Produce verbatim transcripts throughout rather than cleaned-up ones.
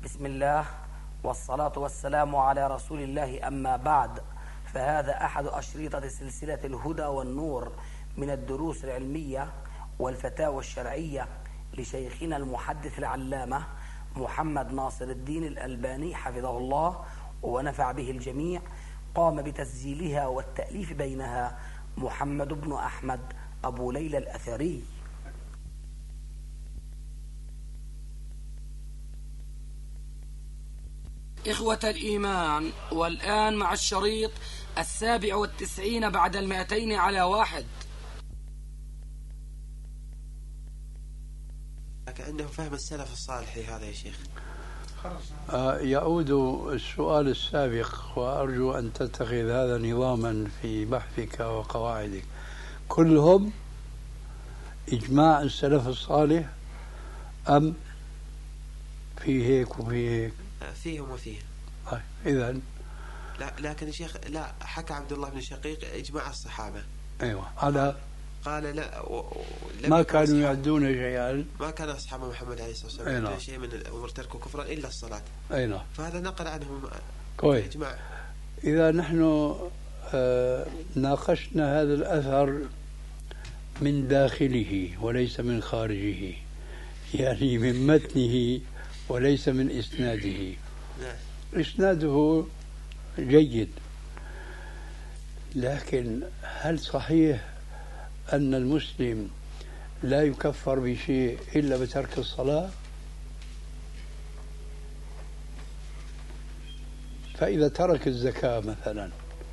بسم الله والصلاة والسلام على رسول الله، أما بعد، فهذا أحد أشرطة سلسلة الهدى والنور من الدروس العلمية والفتاوى الشرعية لشيخنا المحدث العلامة محمد ناصر الدين الألباني حفظه الله ونفع به الجميع. قام بتسجيلها والتأليف بينها محمد بن أحمد أبو ليلى الأثري. إخوة الإيمان، والآن مع الشريط السابع والتسعين بعد المائتين على واحد. كأنه فهم السلف الصالح هذا يا شيخ. آه يعود السؤال السابق، وأرجو أن تتخذ هذا نظاما في بحثك وقواعدك. كلهم إجماع السلف الصالح أم في هيك وفي هيك؟ فيهم وفيهم. طيب إذن لا، لكن يا شيخ لا، حكى عبد الله بن شقيق إجماع الصحابة. أيوة على قال لا و... ما كانوا يعدون شيئا، ما كان أصحاب محمد عليه الصلاة والسلام يعدون شيء من الأمور تركوا كفرا إلا الصلاة. أي نعم. فهذا نقل عنهم كويس. إجماع. إذا نحن آه ناقشنا هذا الأثر من داخله وليس من خارجه، يعني من متنه وليس من إسناده. نعم. إسناده جيد، لكن هل صحيح أن المسلم لا يكفر بشيء إلا بترك الصلاة؟ فإذا ترك الزكاة مثلا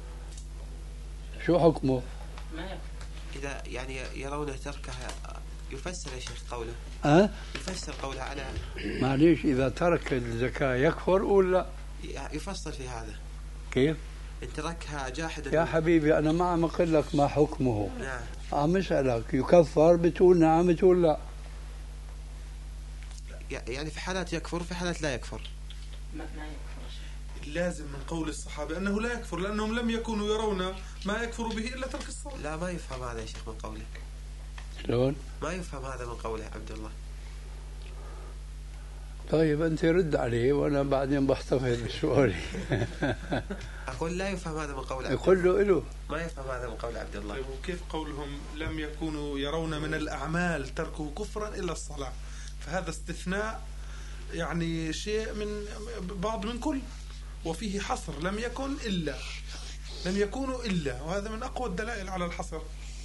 شو حكمه؟ إذا يعني يرون تركها يفسر يا شيخ قوله. أه؟ يفسر قوله على معليش، إذا ترك الزكاة يكفر ولا يفصل في هذا؟ كيف؟ إن تركها جاحدا. يا حبيبي أنا ما عم أقول لك ما حكمه. نعم. عم أسألك يكفر، بتقول نعم بتقول لا. يعني في حالات يكفر وفي حالات لا يكفر. ما ما يكفر. لازم من قول الصحابة أنه لا يكفر، لأنهم لم يكونوا يرون ما يكفر به إلا ترك الصلاة. لا، ما يفهم هذا يا شيخ من قوله. شلون؟ ما يفهم هذا من قوله عبد الله. طيب أنت رد عليه وأنا بعدين بحتفظ بسؤالي. أقول لا يفهم هذا من قول عبد يقول له إله ما يفهم هذا من قول عبد الله. طيب وكيف قولهم لم يكونوا يرون من الأعمال تركه كفرا إلا الصلاة؟ فهذا استثناء، يعني شيء من بعض من كل، وفيه حصر. لم يكن إلا، لم يكونوا إلا، وهذا من أقوى الدلائل على الحصر.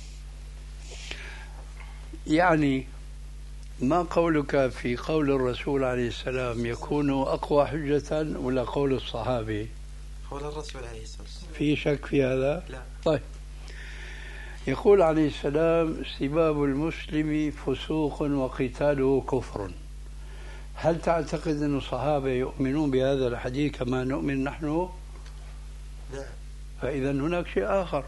يعني ما قولك في قول الرسول عليه السلام يكون أقوى حجة ولا قول الصحابي؟ قول الرسول عليه الصلاة والسلام. في شك في هذا؟ لا. طيب، يقول عليه السلام سباب المسلم فسوق وقتاله كفر. هل تعتقد أن الصحابة يؤمنون بهذا الحديث كما نؤمن نحن؟ نعم. فإذا هناك شيء آخر.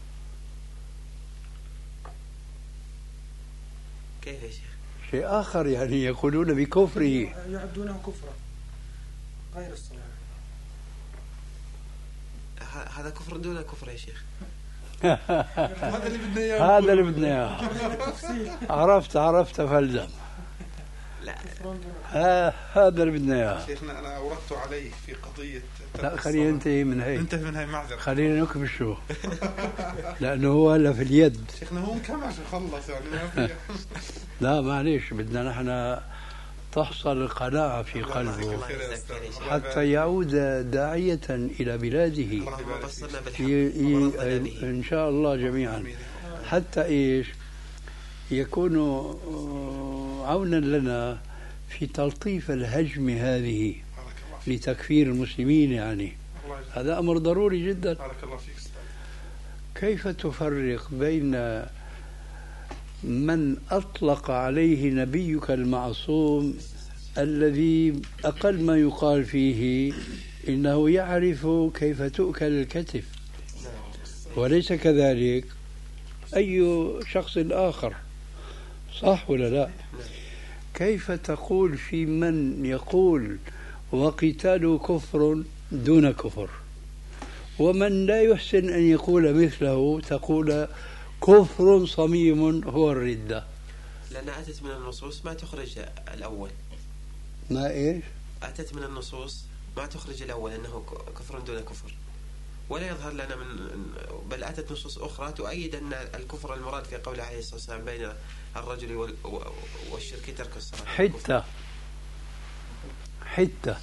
كيف يا شيخ؟ شيء آخر، يعني يقولون بكفره، يعدونه كفرا غير الصلاة. هذا كفر دون كفر يا شيخ. هذا اللي بدنا إياه. هذا اللي بدنا إياه. عرفت عرفت فلزم. لا. ها هذا اللي بدنا إياه. شيخنا أنا أوردت عليه في قضية. لا خلينا ننتهي من هي. انتهي من هاي معذرة. خلينا نكبشه. لأنه هو هلا في اليد. شيخنا هو كم خلص يعني ما في. لا معليش، بدنا نحن تحصل القناعة في قلبه حتى يعود داعية إلى بلاده إن شاء الله جميعا، حتى إيش يكون عونا لنا في تلطيف الهجم هذه لتكفير المسلمين. يعني هذا أمر ضروري جدا. كيف تفرق بين من أطلق عليه نبيك المعصوم الذي أقل ما يقال فيه إنه يعرف كيف تؤكل الكتف، وليس كذلك أي شخص آخر، صح ولا لا؟ كيف تقول في من يقول وقتال كفر دون كفر، ومن لا يحسن أن يقول مثله تقول كفر صميم هو الردة؟ لأن أتت من النصوص ما تخرج الأول. ما إيش؟ أتت من النصوص ما تخرج الأول أنه كفر دون كفر، ولا يظهر لنا من بل أتت نصوص أخرى تؤيد أن الكفر المراد في قوله عليه الصلاة والسلام بين الرجل والشرك ترك الصلاة. حتى حتى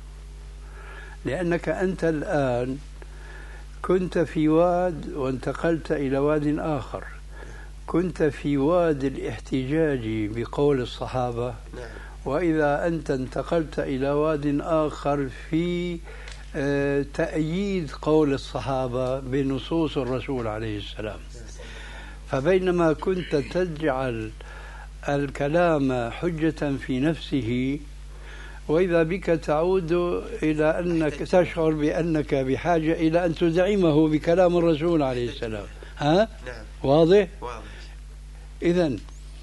لأنك أنت الآن كنت في واد وانتقلت إلى واد آخر، كنت في واد الاحتجاج بقول الصحابة. نعم. وإذا أنت انتقلت إلى واد آخر في تأييد قول الصحابة بنصوص الرسول عليه السلام. فبينما كنت تجعل الكلام حجة في نفسه، وإذا بك تعود إلى أنك تشعر بأنك بحاجة إلى أن تدعمه بكلام الرسول عليه السلام. ها؟ نعم. واضح؟ واضح. إذن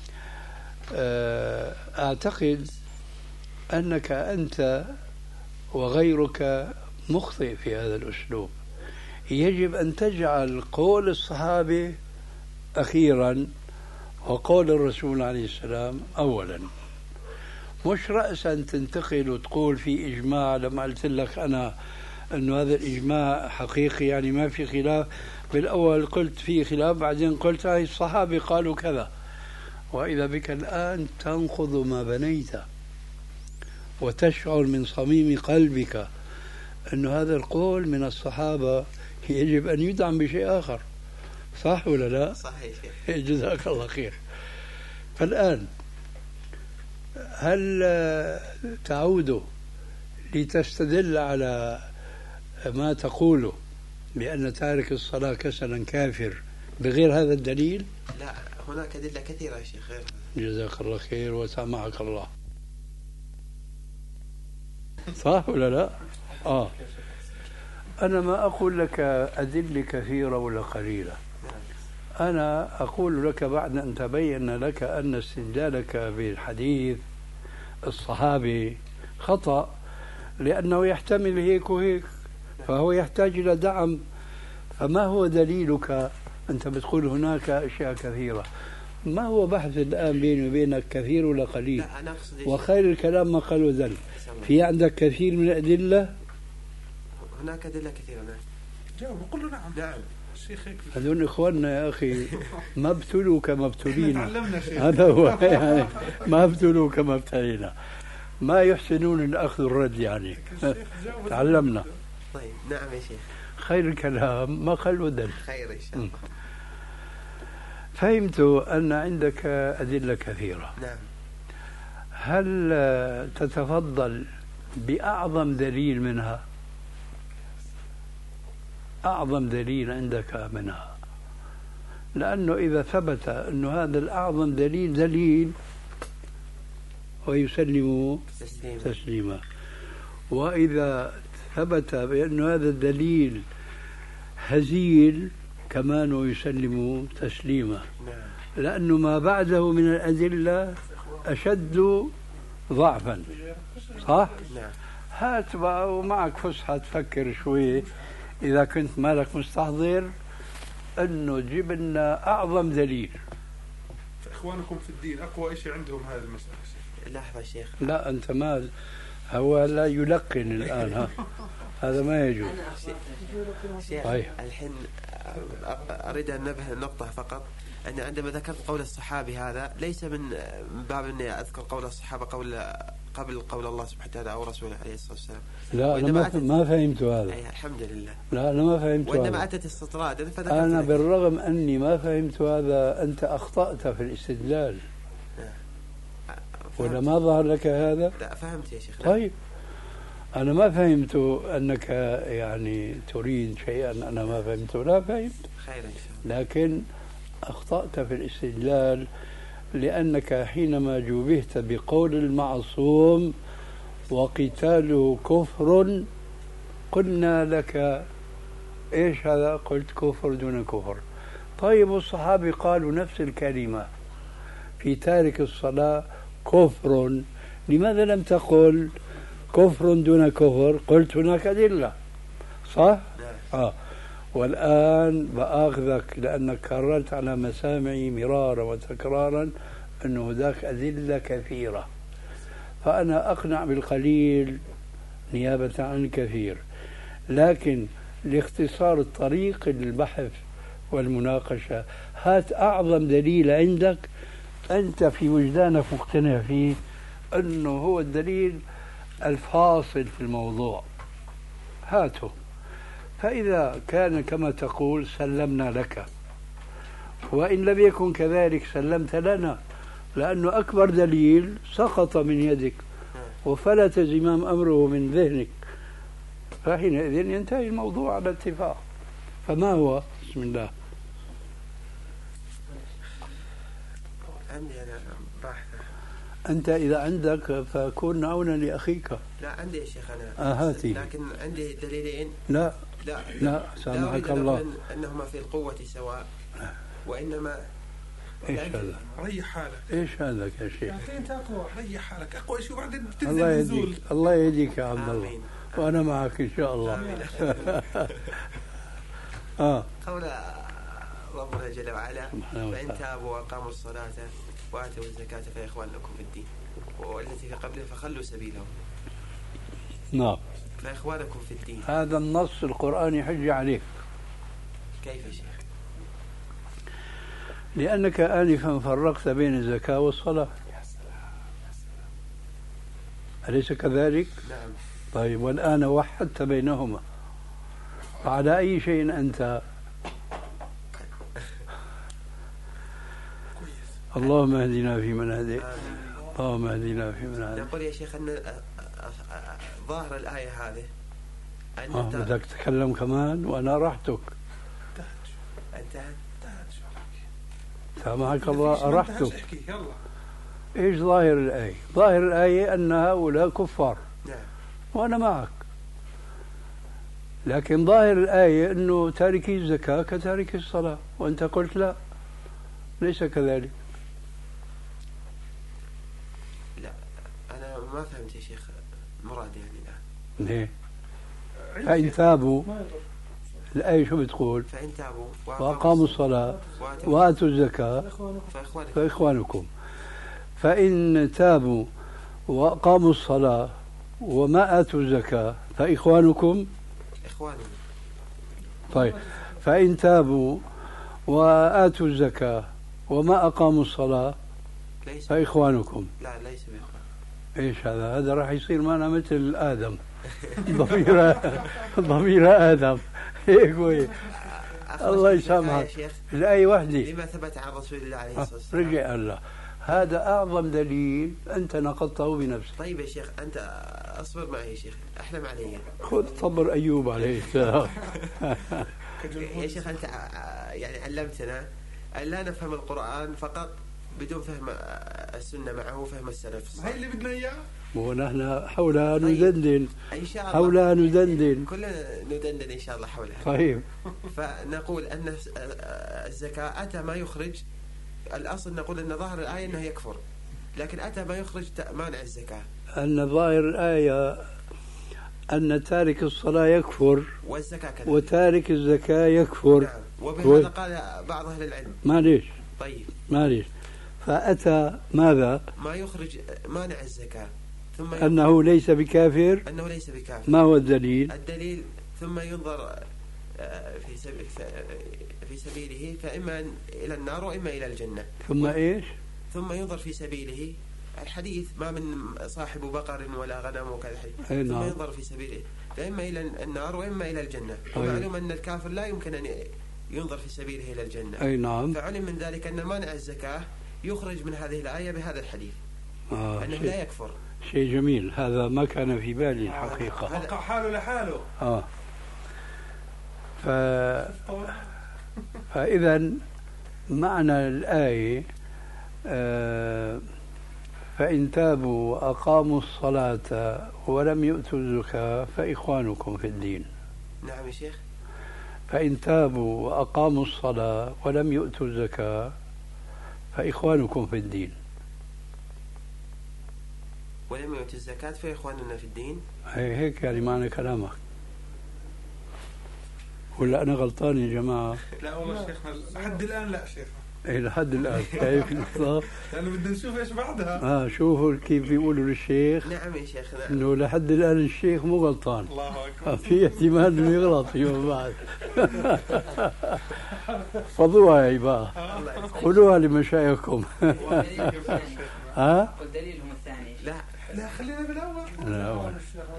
أعتقد أنك أنت وغيرك مخطئ في هذا الأسلوب. يجب أن تجعل قول الصحابة أخيرا وقول الرسول عليه السلام أولا، مش رأسا تنتقل وتقول في إجماع. لما قلت لك أنا أنه هذا الإجماع حقيقي يعني ما في خلاف، بالأول قلت في خلاف، بعدين قلت هاي الصحابة قالوا كذا، وإذا بك الآن تنقض ما بنيت وتشعر من صميم قلبك أن هذا القول من الصحابة يجب أن يدعم بشيء آخر. صح ولا لا؟ صحيح. جزاك الله خير. فالآن هل تعود لتستدل على ما تقوله بأن تارك الصلاة كسلا كافر بغير هذا الدليل؟ لا، هناك أدلة كثيرة يا شيخ غير. جزاك الله خير وسامحك الله. صح ولا لا؟ آه أنا ما أقول لك أدلة كثيرة ولا قليلة، أنا أقول لك بعد أن تبين لك أن استدلالك بالحديث الصحابي خطأ، لأنه يحتمل هيك وهيك، فهو يحتاج إلى دعم. فما هو دليلك؟ أنت بتقول هناك أشياء كثيرة، ما هو بحث الآن بيني وبينك كثير ولا قليل؟ لا، أنا أقصد وخير الكلام ما قال وزل. في عندك كثير من الأدلة؟ هناك أدلة كثيرة. نعم. جاوب قل له نعم. نعم. الشيخ هيك. هذول إخواننا يا أخي ما ابتلوا كما ابتلينا. تعلمنا. هذا هو يعني ما ابتلوا كما ابتلينا، ما يحسنون الأخذ والرد يعني. تعلمنا. طيب. نعم يا شيخ. خير الكلام ما قل ودل. خير إن شاء الله. فهمت أن عندك أدلة كثيرة. نعم. هل تتفضل بأعظم دليل منها؟ أعظم دليل عندك منها، لأنه إذا ثبت أن هذا الأعظم دليل دليل ويسلم تسليما. تسليما، وإذا ثبت بأن هذا الدليل هزيل كمان ويسلم تسليما، نعم. لأنه ما بعده من الأدلة أشد ضعفا. صح؟ نعم. هات بقى ومعك فسحة تفكر شوي إذا كنت مالك مستحضر أنه جيب لنا أعظم دليل. إخوانكم في الدين أقوى شيء عندهم هذا المسألة. لحظة شيخ. لا أنت ما هو لا يلقن الآن. ها هذا ما يجوز. شيخ طيب. الحين أريد أن ننبه النقطة فقط، أن عندما ذكرت قول الصحابي هذا ليس من باب أني أذكر قول الصحابة قول قبل قول الله سبحانه وتعالى أو رسوله عليه الصلاة والسلام. لا أنا ما, ما فهمت هذا. أي الحمد لله. لا أنا ما فهمت هذا. وإنما أتت استطرادا فذكرت. أنا بالرغم أني ما فهمت هذا أنت أخطأت في الاستدلال. ولا ما ظهر لك هذا؟ لا فهمت يا شيخ. طيب أنا ما فهمت أنك يعني تريد شيئا أنا ما فهمته. لا فهمت. خير إن شاء الله. لكن أخطأت في الاستدلال، لأنك حينما جوبهت بقول المعصوم وقتاله كفر قلنا لك إيش هذا؟ قلت كفر دون كفر. طيب الصحابة قالوا نفس الكلمة في تارك الصلاة كفر، لماذا لم تقل كفر دون كفر؟ قلت هناك أدلة. صح؟ آه. والآن بآخذك لأنك كررت على مسامعي مرارا وتكرارا أن هناك أدلة كثيرة، فأنا أقنع بالقليل نيابة عن كثير، لكن لاختصار الطريق البحث والمناقشة هات أعظم دليل عندك أنت في وجدانك مقتنع فيه أنه هو الدليل الفاصل في الموضوع، هاته. فإذا كان كما تقول سلمنا لك، وإن لم يكن كذلك سلمت لنا، لأنه أكبر دليل سقط من يدك وفلت زمام أمره من ذهنك، فحينئذ ينتهي الموضوع على اتفاق. فما هو؟ بسم الله. عندي أنا باحث. أنت إذا عندك فكن عونا لأخيك. لا عندي يا شيخ أنا. آه هاتي. لكن عندي دليلين. لا لا لا سامحك الله. أنهما في القوة سواء، وإنما ايش هذا؟ ريح حالك. ايش هذا يا شيخ؟ يعني انت اقوى، ريح حالك اقوى شيء وبعدين بتنزل الله نزول. يهديك، الله يهديك يا عبد الله، وانا معك ان شاء الله. اه قول ربنا جل وعلا: فإن تابوا وأقاموا الصلاة وآتوا الزكاة فإخوانكم في الدين، والتي في قبله فخلوا سبيلهم. نعم. فإخوانكم في الدين. هذا النص القرآني حجة عليك. كيف يا شيخ؟ لأنك آنفا فرقت بين الزكاة والصلاة. أليس كذلك؟ نعم. طيب، والآن وحدت بينهما، على أي شيء أنت؟ اللهم اهدنا فيمن هديت، اللهم اهدنا فيمن هديت. نقول يا شيخ أن ظاهر الآية هذه أن آه بدك تتكلم كمان وأنا راحتك. انتهت. سامحك الله، أرحتك. يلا. إيش ظاهر الآية؟ ظاهر الآية أن هؤلاء كفار. نعم. وأنا معك، لكن ظاهر الآية أنه تاركي الزكاة كتارك الصلاة، وأنت قلت لا، ليس كذلك. لا أنا ما فهمت يا شيخ مراد يعني الآن. ليه؟ فإن تابوا، الآية شو بتقول؟ فإن تابوا وأقاموا الصلاة وآتوا الزكاة فإخوانكم. فإن تابوا وأقاموا الصلاة وما آتوا الزكاة فإخوانكم. إخواننا. طيب، فإن تابوا وآتوا الزكاة وما أقاموا الصلاة فإخوانكم. لا ليس بإخوان. إيش هذا؟ هذا راح يصير معنا مثل آدم. ضمير ضمير آدم هيك هو. الله يسامحك. الآية وحدة لما ثبت عن رسول الله عليه الصلاة والسلام. رجع الله. هذا أعظم دليل أنت نقضته بنفسك. طيب يا شيخ أنت أصبر معي يا شيخ، أحلم علي. خذ صبر أيوب عليه السلام. يا شيخ أنت يعني علمتنا أن لا نفهم القرآن فقط بدون فهم السنة معه وفهم السلف. هاي اللي بدنا إياه. ونحن حولها ندندن. إن شاء الله. حولها ندندن. كلنا ندندن إن شاء الله حولها. طيب. فنقول أن الزكاة أتى ما يخرج، الأصل نقول أن ظاهر الآية أنه يكفر، لكن أتى ما يخرج مانع الزكاة. أن ظاهر الآية أن تارك الصلاة يكفر والزكاة كذلك، وتارك الزكاة يكفر. نعم. وبهذا قال بعض أهل العلم. معليش. طيب. معليش. فأتى ماذا؟ ما يخرج مانع الزكاة، ثم أنه ليس بكافر. أنه ليس بكافر. ما هو الدليل؟ الدليل ثم ينظر في سبيل في سبيله فإما إلى النار وإما إلى الجنة. ثم إيش؟ ثم ينظر في سبيله، الحديث ما من صاحب بقر ولا غنم وكذا حديث. ثم نعم. ينظر في سبيله فإما إلى النار وإما إلى الجنة. ومعلوم أن الكافر لا يمكن أن ينظر في سبيله إلى الجنة. أي نعم. فعلم من ذلك أن مانع الزكاة يخرج من هذه الآية بهذا الحديث. آه أنه لا يكفر. شيء جميل، هذا ما كان في بالي الحقيقة. وقع حاله لحاله. آه. ف... فإذا معنى الآية آه فإن تابوا وأقاموا الصلاة ولم يؤتوا الزكاة فإخوانكم في الدين. نعم يا شيخ. فإن تابوا وأقاموا الصلاة ولم يؤتوا الزكاة فإخوانكم في الدين. ولم يؤتوا الزكاة فإخواننا في الدين. هي هيك يعني معنى كلامك، ولا أنا غلطان يا جماعة؟ لا والله شيخنا لحد الآن لا شيخنا. إلى حد الآن كيف بالضبط؟ لأنه بدنا نشوف إيش بعدها. آه شوفوا كيف بيقولوا للشيخ. نعم يا شيخ. نعم. إنه لحد الآن الشيخ مو غلطان. الله أكبر. في احتمال إنه يغلط فيما بعد. فضوها يا بقى. خذوها لمشايخكم. ها؟ والدليلهم الثاني. لا لا خلينا بالأول. الأول.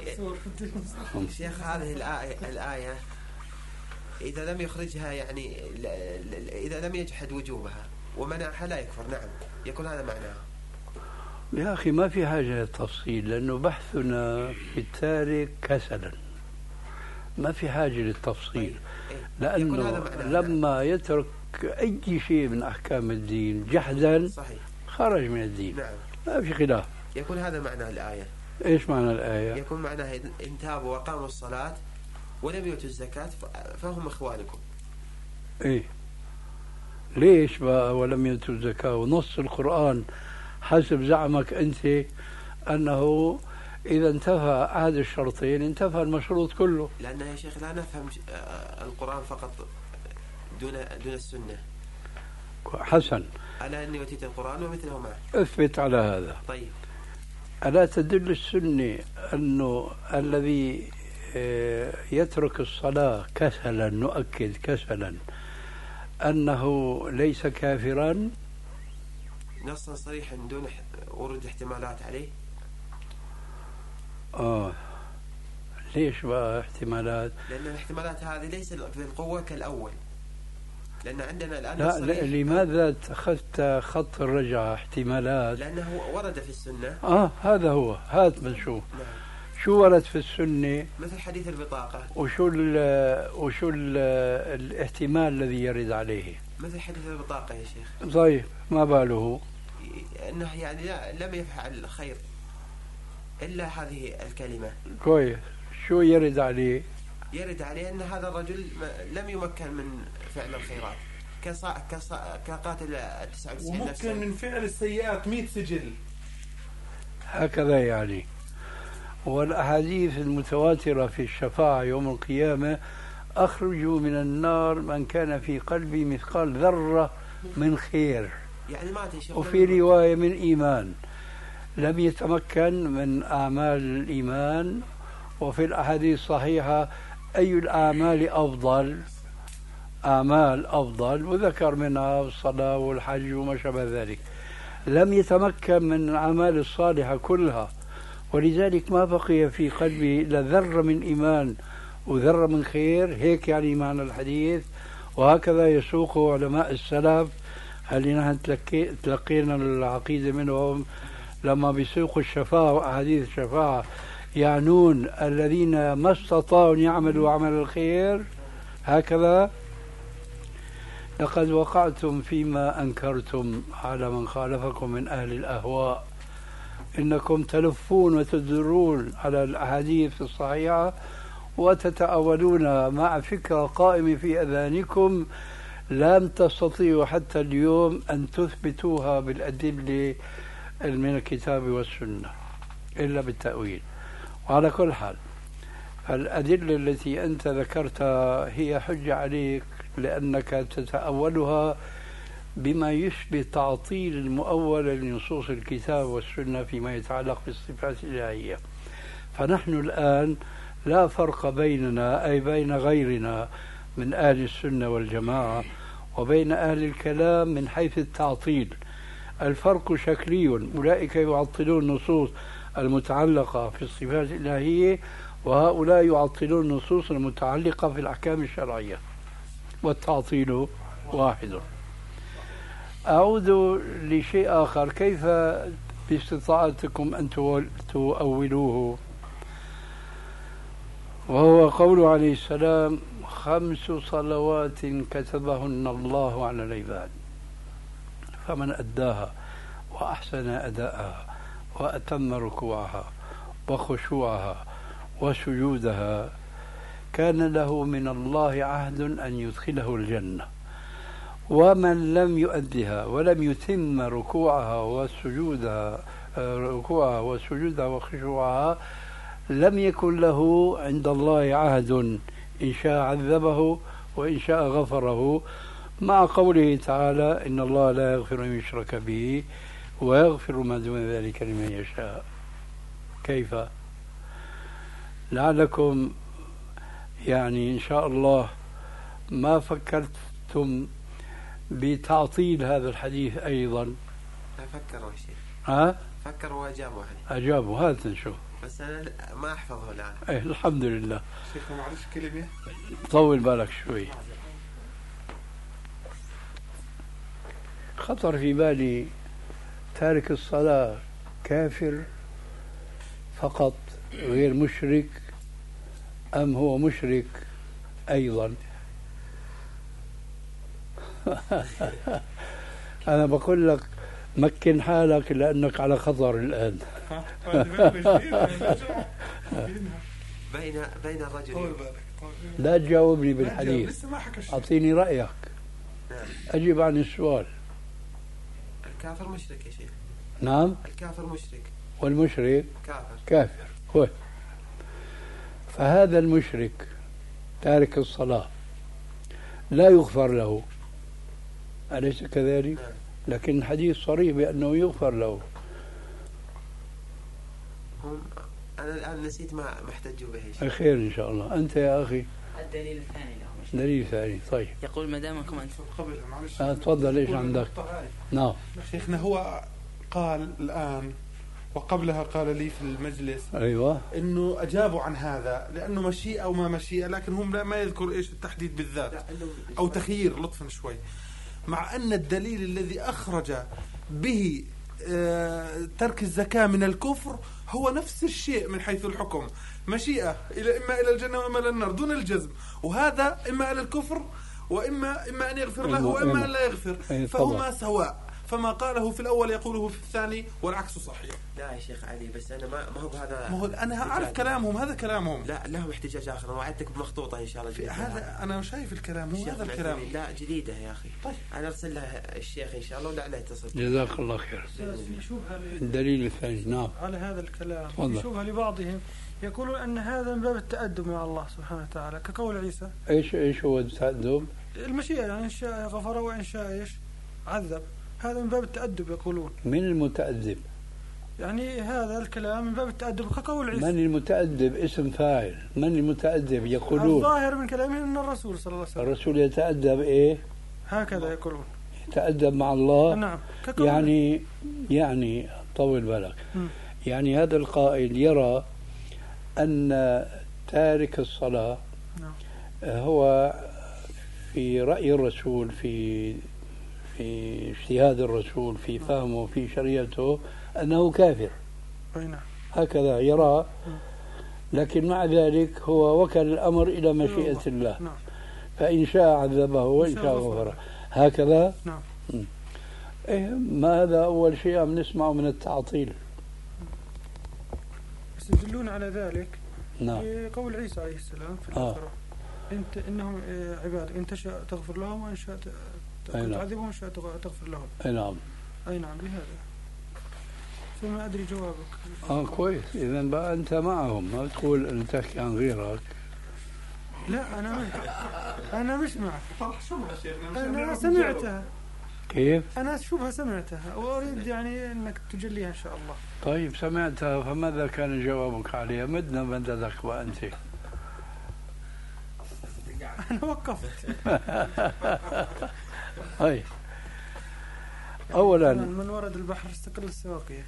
شيخ هذه الآية, الآية إذا لم يخرجها يعني إذا لم يجحد وجوبها ومنعها لا يكفر. نعم يكون هذا معناها. يا أخي ما في حاجة للتفصيل لأنه بحثنا في التارك كسلا، ما في حاجة للتفصيل. لأنه لما يترك أي شيء من أحكام الدين جحدا صحيح خرج من الدين. نعم. ما في خلاف. يكون هذا معنى الآية. إيش معنى الآية؟ يكون معناها إن تابوا وقاموا الصلاة ولم يؤتوا الزكاة فهم إخوانكم. إيه ليش بقى ولم يؤتوا الزكاة؟ ونص القرآن حسب زعمك أنت أنه إذا انتفى أحد الشرطين انتفى المشروط كله. لأن يا شيخ لا نفهم القرآن فقط دون دون السنة. حسن. ألا أني أتيت القرآن ومثله معه. اثبت على هذا. طيب. ألا تدل السنة أنه الذي يترك الصلاة كسلا، نؤكد كسلا، أنه ليس كافرا؟ نصا صريحا دون ورود احتمالات عليه. آه ليش بقى احتمالات؟ لأن الاحتمالات هذه ليس في القوة كالأول. لأن عندنا الآن لا, لا لماذا اتخذت خط الرجعة احتمالات؟ لأنه ورد في السنة. آه هذا هو، هات بنشوف. نعم. شو ورد في السنة؟ مثل حديث البطاقة. وشو ال وشو ال الاحتمال الذي يرد عليه؟ مثل حديث البطاقة يا شيخ. طيب ما باله؟ أنه يعني لا لم يفعل خير إلا هذه الكلمة. كويس. شو يرد عليه؟ يرد عليه أن هذا الرجل لم يمكن من فعل الخيرات كصا... كصا... كقاتل التسعة وتسعين وممكن من فعل السيئات مئة سجل. هكذا يعني. والأحاديث المتواترة في الشفاعة يوم القيامة أخرجوا من النار من كان في قلبي مثقال ذرة من خير. يعني ما وفي رواية من إيمان لم يتمكن من أعمال الإيمان. وفي الأحاديث الصحيحة أي الأعمال أفضل؟ أعمال أفضل، وذكر منها الصلاة والحج وما شابه ذلك. لم يتمكن من الأعمال الصالحة كلها، ولذلك ما بقي في قلبي إلا ذرة من إيمان وذرة من خير. هيك يعني معنى الحديث، وهكذا يسوقه علماء السلف. هل نحن تلقينا العقيدة منهم لما بيسوقوا الشفاعة وأحاديث الشفاعة يعنون الذين ما استطاعوا أن يعملوا عمل الخير؟ هكذا. لقد وقعتم فيما أنكرتم على من خالفكم من أهل الأهواء، إنكم تلفون وتدرون على الأحاديث الصحيحة وتتأولون مع فكرة قائمة في أذهانكم لم تستطيعوا حتى اليوم أن تثبتوها بالأدلة من الكتاب والسنة إلا بالتأويل. وعلى كل حال الأدلة التي أنت ذكرتها هي حجة عليك لأنك تتأولها بما يشبه تعطيل المؤول لنصوص الكتاب والسنة فيما يتعلق بالصفات الإلهية. فنحن الآن لا فرق بيننا أي بين غيرنا من أهل السنة والجماعة وبين أهل الكلام من حيث التعطيل. الفرق شكلي، أولئك يعطلون النصوص المتعلقة في الصفات الإلهية وهؤلاء يعطلون النصوص المتعلقة في الأحكام الشرعية، والتعطيل واحد. أعود لشيء آخر، كيف باستطاعتكم أن تؤولوه؟ وهو قول عليه السلام: خمس صلوات كتبهن الله على العباد، فمن أداها وأحسن أداءها وأتم ركوعها وخشوعها وسجودها كان له من الله عهد أن يدخله الجنة. ومن لم يؤدها ولم يتم ركوعها وسجودها ركوعها وسجودها وخشوعها لم يكن له عند الله عهد، إن شاء عذبه وإن شاء غفره، مع قوله تعالى إن الله لا يغفر أن يشرك به ويغفر ما دون ذلك لمن يشاء. كيف؟ لعلكم يعني إن شاء الله ما فكرتم بتعطيل هذا الحديث أيضا. فكروا شيء. ها؟ فكروا وأجابوا عليه. أجابوا، هات نشوف. بس أنا ما أحفظه الآن. إيه الحمد لله. شيخ معلش كلمة. طول بالك شوي. خطر في بالي تارك الصلاة كافر فقط غير مشرك أم هو مشرك أيضا؟ أنا بقول لك مكن حالك لأنك على خطر الآن. بين بين الرجل. لا تجاوبني بالحديث، أعطيني رأيك. أجب عن السؤال. الكافر مشرك يا شيخ. نعم. الكافر مشرك. والمشرك كافر. كافر. هو. فهذا المشرك تارك الصلاة لا يغفر له، أليس كذلك؟ نعم. لكن الحديث صريح بأنه يغفر له. هم أنا الآن نسيت ما محتاجوا به. خير إن شاء الله. أنت يا أخي الدليل الثاني له. دليل ثاني. طيب يقول ما دامكم أنتم قبل معلش. آه تفضل. إيش عندك؟ نعم شيخنا هو قال الآن وقبلها قال لي في المجلس أيوة إنه أجابوا عن هذا لأنه مشيئة وما مشيئة، لكن هم لا ما يذكر إيش التحديد بالذات أو تخيير لطفا شوي، مع أن الدليل الذي أخرج به ترك الزكاة من الكفر هو نفس الشيء من حيث الحكم، مشيئة إلى إما إلى الجنة وإما إلى النار دون الجزم، وهذا إما إلى الكفر وإما إما أن يغفر له وإما أن لا يغفر، فهما سواء، فما قاله في الأول يقوله في الثاني والعكس صحيح. لا يا شيخ علي بس أنا ما ما هو هذا ما هو أنا أعرف كلامهم، هذا كلامهم. لا لهم احتجاج آخر، وعدتك بمخطوطة إن شاء الله. هذا أنا شايف الكلام هو هذا الكلام. لا جديدة يا أخي. طيب أنا أرسل لها الشيخ إن شاء الله ولا لا يتصل. جزاك الله خير. في شبهة الدليل الثاني. نعم على هذا الكلام. فضل. في شبهة لبعضهم يقولون أن هذا من باب التأدب مع الله سبحانه وتعالى كقول عيسى. إيش إيش هو التأدب؟ المشيئة يعني إن شاء غفر وإن شاء إيش عذب، هذا من باب التأدب يقولون. من المتأدب؟ يعني هذا الكلام من باب التأدب كقول عيسى. من المتأدب اسم فاعل، من المتأدب يقولون. الظاهر من كلامهم أن الرسول صلى الله عليه وسلم. الرسول يتأدب إيه؟ هكذا يقولون. يتأدب مع الله. نعم. يعني يعني طول بالك. م. يعني هذا القائل يرى أن تارك الصلاة نعم. هو في رأي الرسول، في في اجتهاد الرسول، في فهمه، في شريعته، أنه كافر. نعم. هكذا يرى، لكن مع ذلك هو وكل الأمر إلى مشيئة الله. نعم. فإن شاء عذبه وإن شاء غفره. هكذا. نعم. إيه ما هذا أول شيء عم نسمعه من التعطيل. بس يدلون على ذلك. نعم. قول عيسى عليه السلام في الآخرة. آه. انت انهم عباد ان تشاء تغفر لهم وان شاء تعذبهم وان شاء تغفر لهم. اي نعم. اي نعم بهذا. فما ادري جوابك. اه كويس. اذا بقى انت معهم، ما تقول ان تحكي عن غيرك. لا انا مش انا مش معك. انا سمعتها. كيف؟ انا شبهة سمعتها واريد يعني انك تجليها ان شاء الله. طيب سمعتها، فماذا كان جوابك عليها؟ مدنا مددك وانت. أنا وقفت. هاي أولا من ورد البحر استقل السواقي.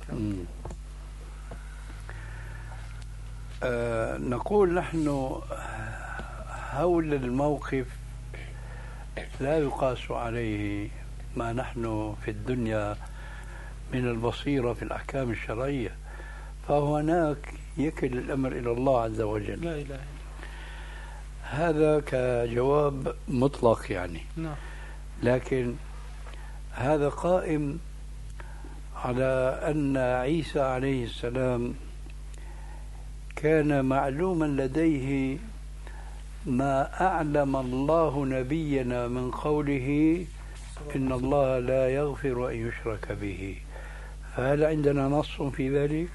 آه نقول نحن حول الموقف لا يقاس عليه ما نحن في الدنيا من البصيرة في الأحكام الشرعية، فهناك يكل الأمر إلى الله عز وجل. لا إله. هذا كجواب مطلق يعني. نعم. لكن هذا قائم على أن عيسى عليه السلام كان معلوما لديه ما أعلم الله نبينا من قوله إن الله لا يغفر أن يشرك به. فهل عندنا نص في ذلك؟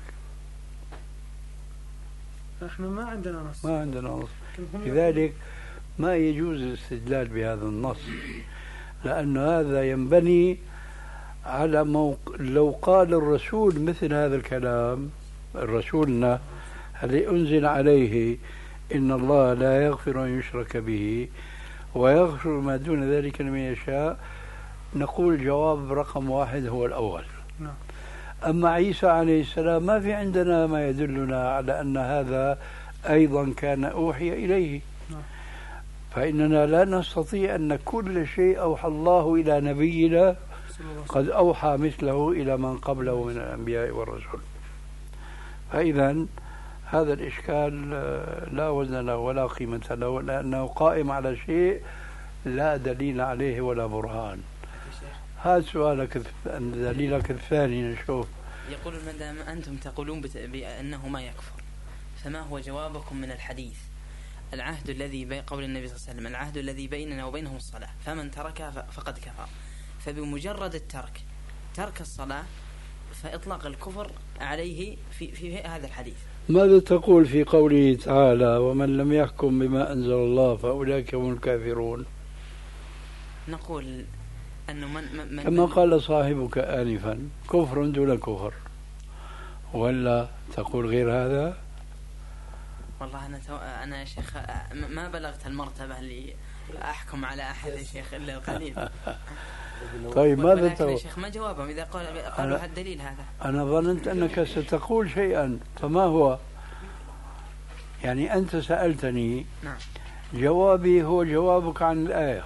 نحن ما عندنا نص. ما عندنا نص. لذلك ما يجوز الاستدلال بهذا النص لأن هذا ينبني على موق... لو قال الرسول مثل هذا الكلام، رسولنا الذي أنزل عليه إن الله لا يغفر أن يشرك به ويغفر ما دون ذلك لمن يشاء، نقول جواب رقم واحد هو الأول. نعم. أما عيسى عليه السلام ما في عندنا ما يدلنا على أن هذا أيضا كان أوحي إليه. نعم. فإننا لا نستطيع أن كل شيء أوحى الله إلى نبينا قد أوحى مثله إلى من قبله من الأنبياء والرسل. فإذا هذا الإشكال لا وزن له ولا قيمة له، لأنه قائم على شيء لا دليل عليه ولا برهان. هذا سؤالك دليلك الثاني. نشوف. يقول ما دام أنتم تقولون بأنه ما يكفر، فما هو جوابكم من الحديث العهد الذي بين قول النبي صلى الله عليه وسلم العهد الذي بيننا وبينهم الصلاة، فمن تركها فقد كفر. فبمجرد الترك ترك الصلاة فإطلاق الكفر عليه في, في هذا الحديث. ماذا تقول في قوله تعالى ومن لم يحكم بما أنزل الله فأولئك هم الكافرون؟ نقول أنه من, من كما قال صاحبك آنفا كفر دون كفر، ولا تقول غير هذا؟ والله أنا تو... أنا شيخ ما بلغت المرتبة اللي أحكم على أحد يا شيخ إلا القليل. طيب ماذا تقول؟ يا شيخ ما جوابهم إذا قال قالوا هالدليل هذا؟ أنا ظننت أنك ستقول شيئا، فما هو؟ يعني أنت سألتني. نعم. جوابي هو جوابك عن الآية،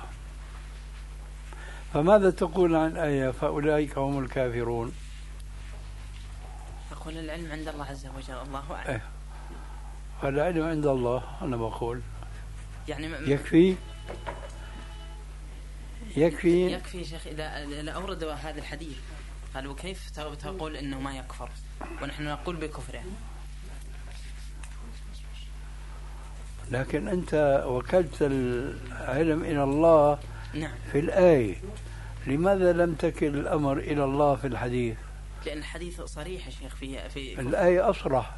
فماذا تقول عن الآية فأولئك هم الكافرون؟ أقول العلم عند الله عز وجل، الله أعلم. إيه. فالعلم عند الله أنا بقول يعني م... يكفي يكفي يكفي شيخ إذا أوردوا هذا الحديث قالوا كيف تقول إنه ما يكفر ونحن نقول بكفره؟ لكن أنت وكلت العلم إلى الله. نعم. في الآية، لماذا لم تكل الأمر إلى الله في الحديث؟ لأن الحديث صريح يا شيخ في, في الآية أصرح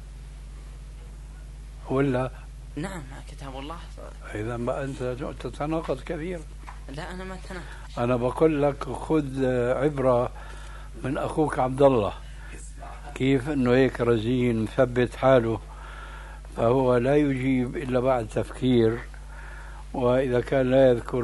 ولا؟ نعم كتاب الله. إذا ما أنت تتناقض كثير. لا أنا ما أتناقض، أنا بقول لك خذ عبرة من أخوك عبد الله كيف أنه هيك رزين مثبت حاله، فهو لا يجيب إلا بعد تفكير، وإذا كان لا يذكر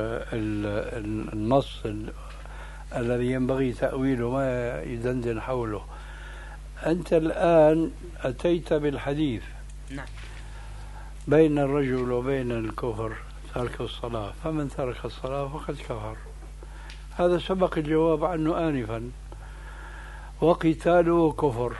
النص الذي ينبغي تأويله ما يدندن حوله. أنت الآن أتيت بالحديث. نعم. بين الرجل وبين الكفر ترك الصلاة، فمن ترك الصلاة فقد كفر. هذا سبق الجواب عنه آنفا. وقتاله كفر،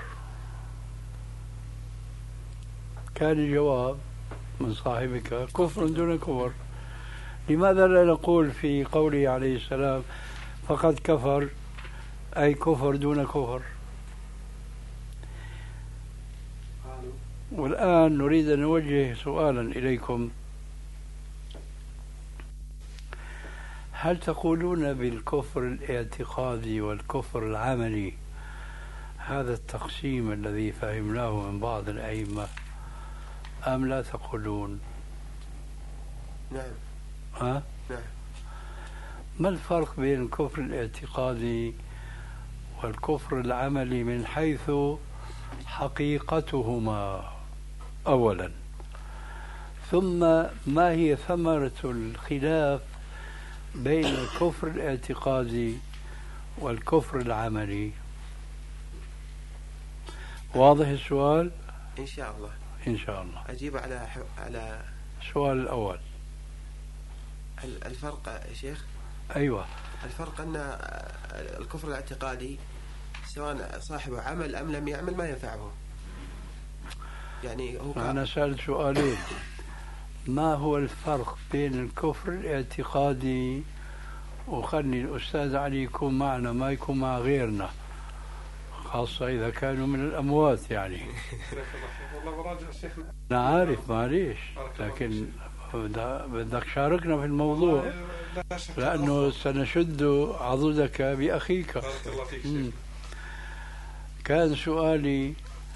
كان الجواب من صاحبك كفر دون كفر. لماذا لا نقول في قوله عليه السلام فقد كفر أي كفر دون كفر؟ والآن نريد أن نوجه سؤالا إليكم. هل تقولون بالكفر الاعتقادي والكفر العملي هذا التقسيم الذي فهمناه من بعض الأئمة أم لا تقولون؟ نعم. ها؟ نعم. ما الفرق بين الكفر الاعتقادي والكفر العملي من حيث حقيقتهما أولا، ثم ما هي ثمرة الخلاف بين الكفر الاعتقادي والكفر العملي؟ واضح السؤال؟ إن شاء الله. إن شاء الله. أجيب على على السؤال الأول. الفرق يا شيخ؟ أيوة. الفرق أن الكفر الاعتقادي سواء صاحبه عمل أم لم يعمل ما ينفعه. يعني هو أنا سألت سؤالين. ما هو الفرق بين الكفر الاعتقادي، وخلني الأستاذ علي يكون معنا ما يكون مع غيرنا، خاصة إذا كانوا من الأموات يعني. أنا عارف معليش، لكن بدك شاركنا في الموضوع لأنه سنشد عضدك بأخيك. كان سؤالي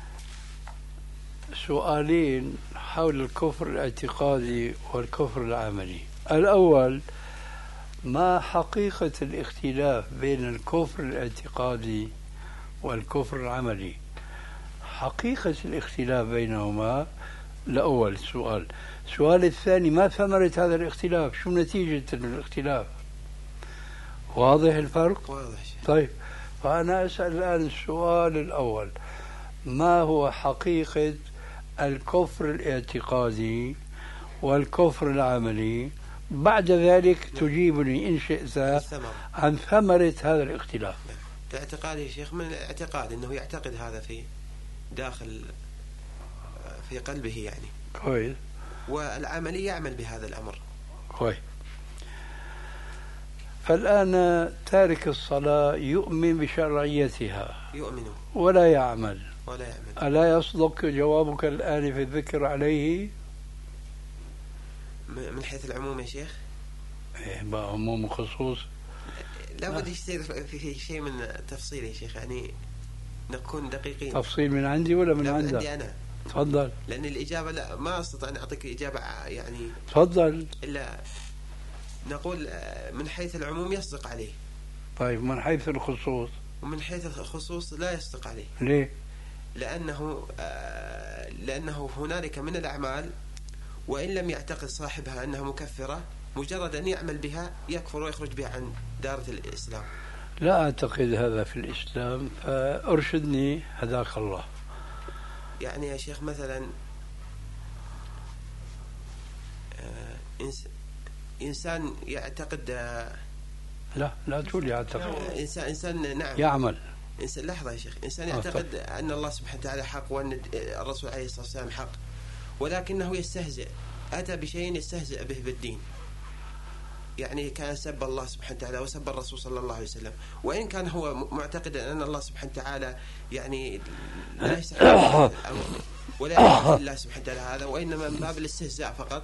سؤالين حول الكفر الاعتقادي والكفر العملي. الأول، ما حقيقة الاختلاف بين الكفر الاعتقادي والكفر العملي؟ حقيقة الاختلاف بينهما الأول سؤال. السؤال الثاني، ما ثمرة هذا الاختلاف؟ شو نتيجة الاختلاف؟ واضح الفرق؟ واضح. طيب، فأنا أسأل الآن السؤال الأول، ما هو حقيقة الكفر الاعتقادي والكفر العملي؟ بعد ذلك تجيبني إن شئت عن ثمرة هذا الاختلاف. الاعتقاد يا شيخ من الاعتقاد أنه يعتقد هذا في داخل في قلبه يعني. كويس. والعملي يعمل بهذا الأمر. كويس. فالآن تارك الصلاة يؤمن بشرعيتها، يؤمن ولا يعمل ولا يعمل. ألا يصدق جوابك الآن في الذكر عليه؟ من حيث العموم يا شيخ؟ إيه، عموم وخصوص. لا بد يصير في شيء من تفصيل يا شيخ، يعني نكون دقيقين. تفصيل من عندي ولا من عندك؟ عندي أنا. تفضل. لأن الإجابة لا ما أستطيع أن أعطيك إجابة يعني. تفضل. إلا نقول من حيث العموم يصدق عليه. طيب، من حيث الخصوص؟ ومن حيث الخصوص لا يصدق عليه. ليه؟ لأنه لأنه هنالك من الأعمال وإن لم يعتقد صاحبها أنها مكفرة، مجرد أن يعمل بها يكفر ويخرج بها عن دائرة الإسلام. لا أعتقد هذا في الإسلام، فأرشدني هداك الله. يعني يا شيخ مثلا إنسان يعتقد، لا لا تقول يعتقد، إنسان إنسان نعم يعمل. إنسان لحظة يا شيخ، إنسان يعتقد آه أن الله سبحانه وتعالى حق وأن الرسول عليه الصلاة والسلام حق، ولكنه يستهزئ، أتى بشيء يستهزئ به بالدين. يعني كان سب الله سبحانه وتعالى وسب الرسول صلى الله عليه وسلم، وإن كان هو معتقدا أن الله سبحانه وتعالى يعني لا يستحق ولا يعرف الله سبحانه وتعالى هذا، وإنما من باب الاستهزاء فقط.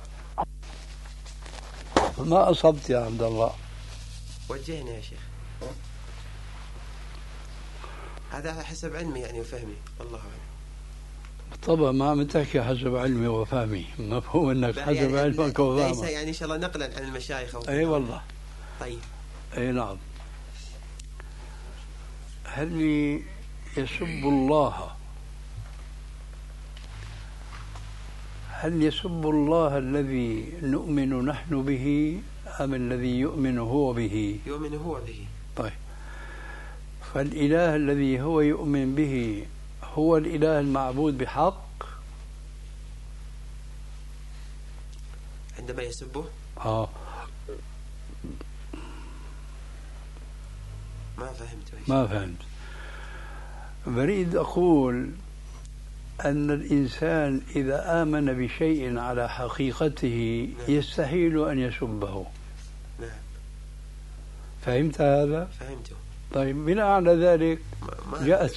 ما أصبت يا عبد الله؟ وجهني يا شيخ. هذا حسب علمي يعني وفهمي، الله أعلم. طبعا ما عم تحكي حسب علمي وفهمي، مفهوم انك حسب يعني علمك وفهمك. ليس يعني ان شاء الله نقلا عن المشايخ. اي والله. طيب. اي نعم. هل يسب الله هل يسب الله الذي نؤمن نحن به ام الذي يؤمن هو به؟ يؤمن هو به. طيب، فالاله الذي هو يؤمن به هو الإله المعبود بحق عندما يسبه؟ آه ما فهمت. ما فهمت. بريد أقول أن الإنسان إذا آمن بشيء على حقيقته يستحيل أن يسبه. نعم. فهمت هذا؟ فهمته. طيب، بناء على ذلك جاءت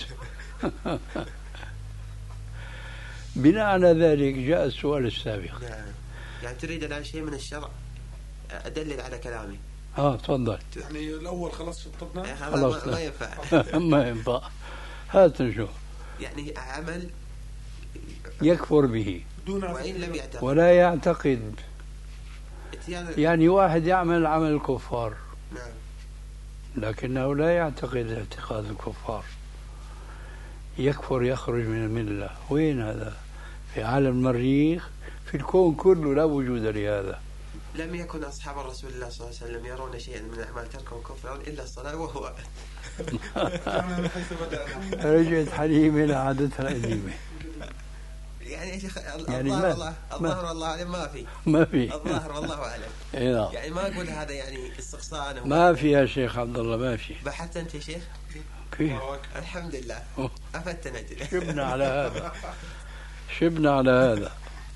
بناء على ذلك جاء السؤال السابق. نعم. يعني تريد الآن شيء من الشرع أدلل على كلامي. اه تفضل. يعني الأول خلاص شطبنا. خلاص ما ينفع. ما ينفع. هات نشوف. يعني عمل يكفر به دون وإن لم يعتقد ولا يعتقد. يعني واحد يعمل عمل الكفار. نعم. لكنه لا يعتقد اعتقاد الكفار، يكفر يخرج من الملة. وين هذا؟ في عالم المريخ؟ في الكون كله لا وجود لهذا. لم يكن أصحاب الرسول الله صلى الله عليه وسلم يرون شيئا من أعمال تركهم كفرا إلا الصلاة وهو من حيث بدأنا. رجعت حليمة إلى عادتها القديمة. يعني يا شيخ يعني الظاهر والله الظاهر والله أعلم ما في ما في الظاهر والله أعلم. يعني ما أقول هذا يعني استقصاء. ما في يا شيخ عبد الله، ما في. بحثت أنت يا شيخ؟ كيف؟ الحمد لله أفدتنا. شبنا على هذا شبنا على هذا.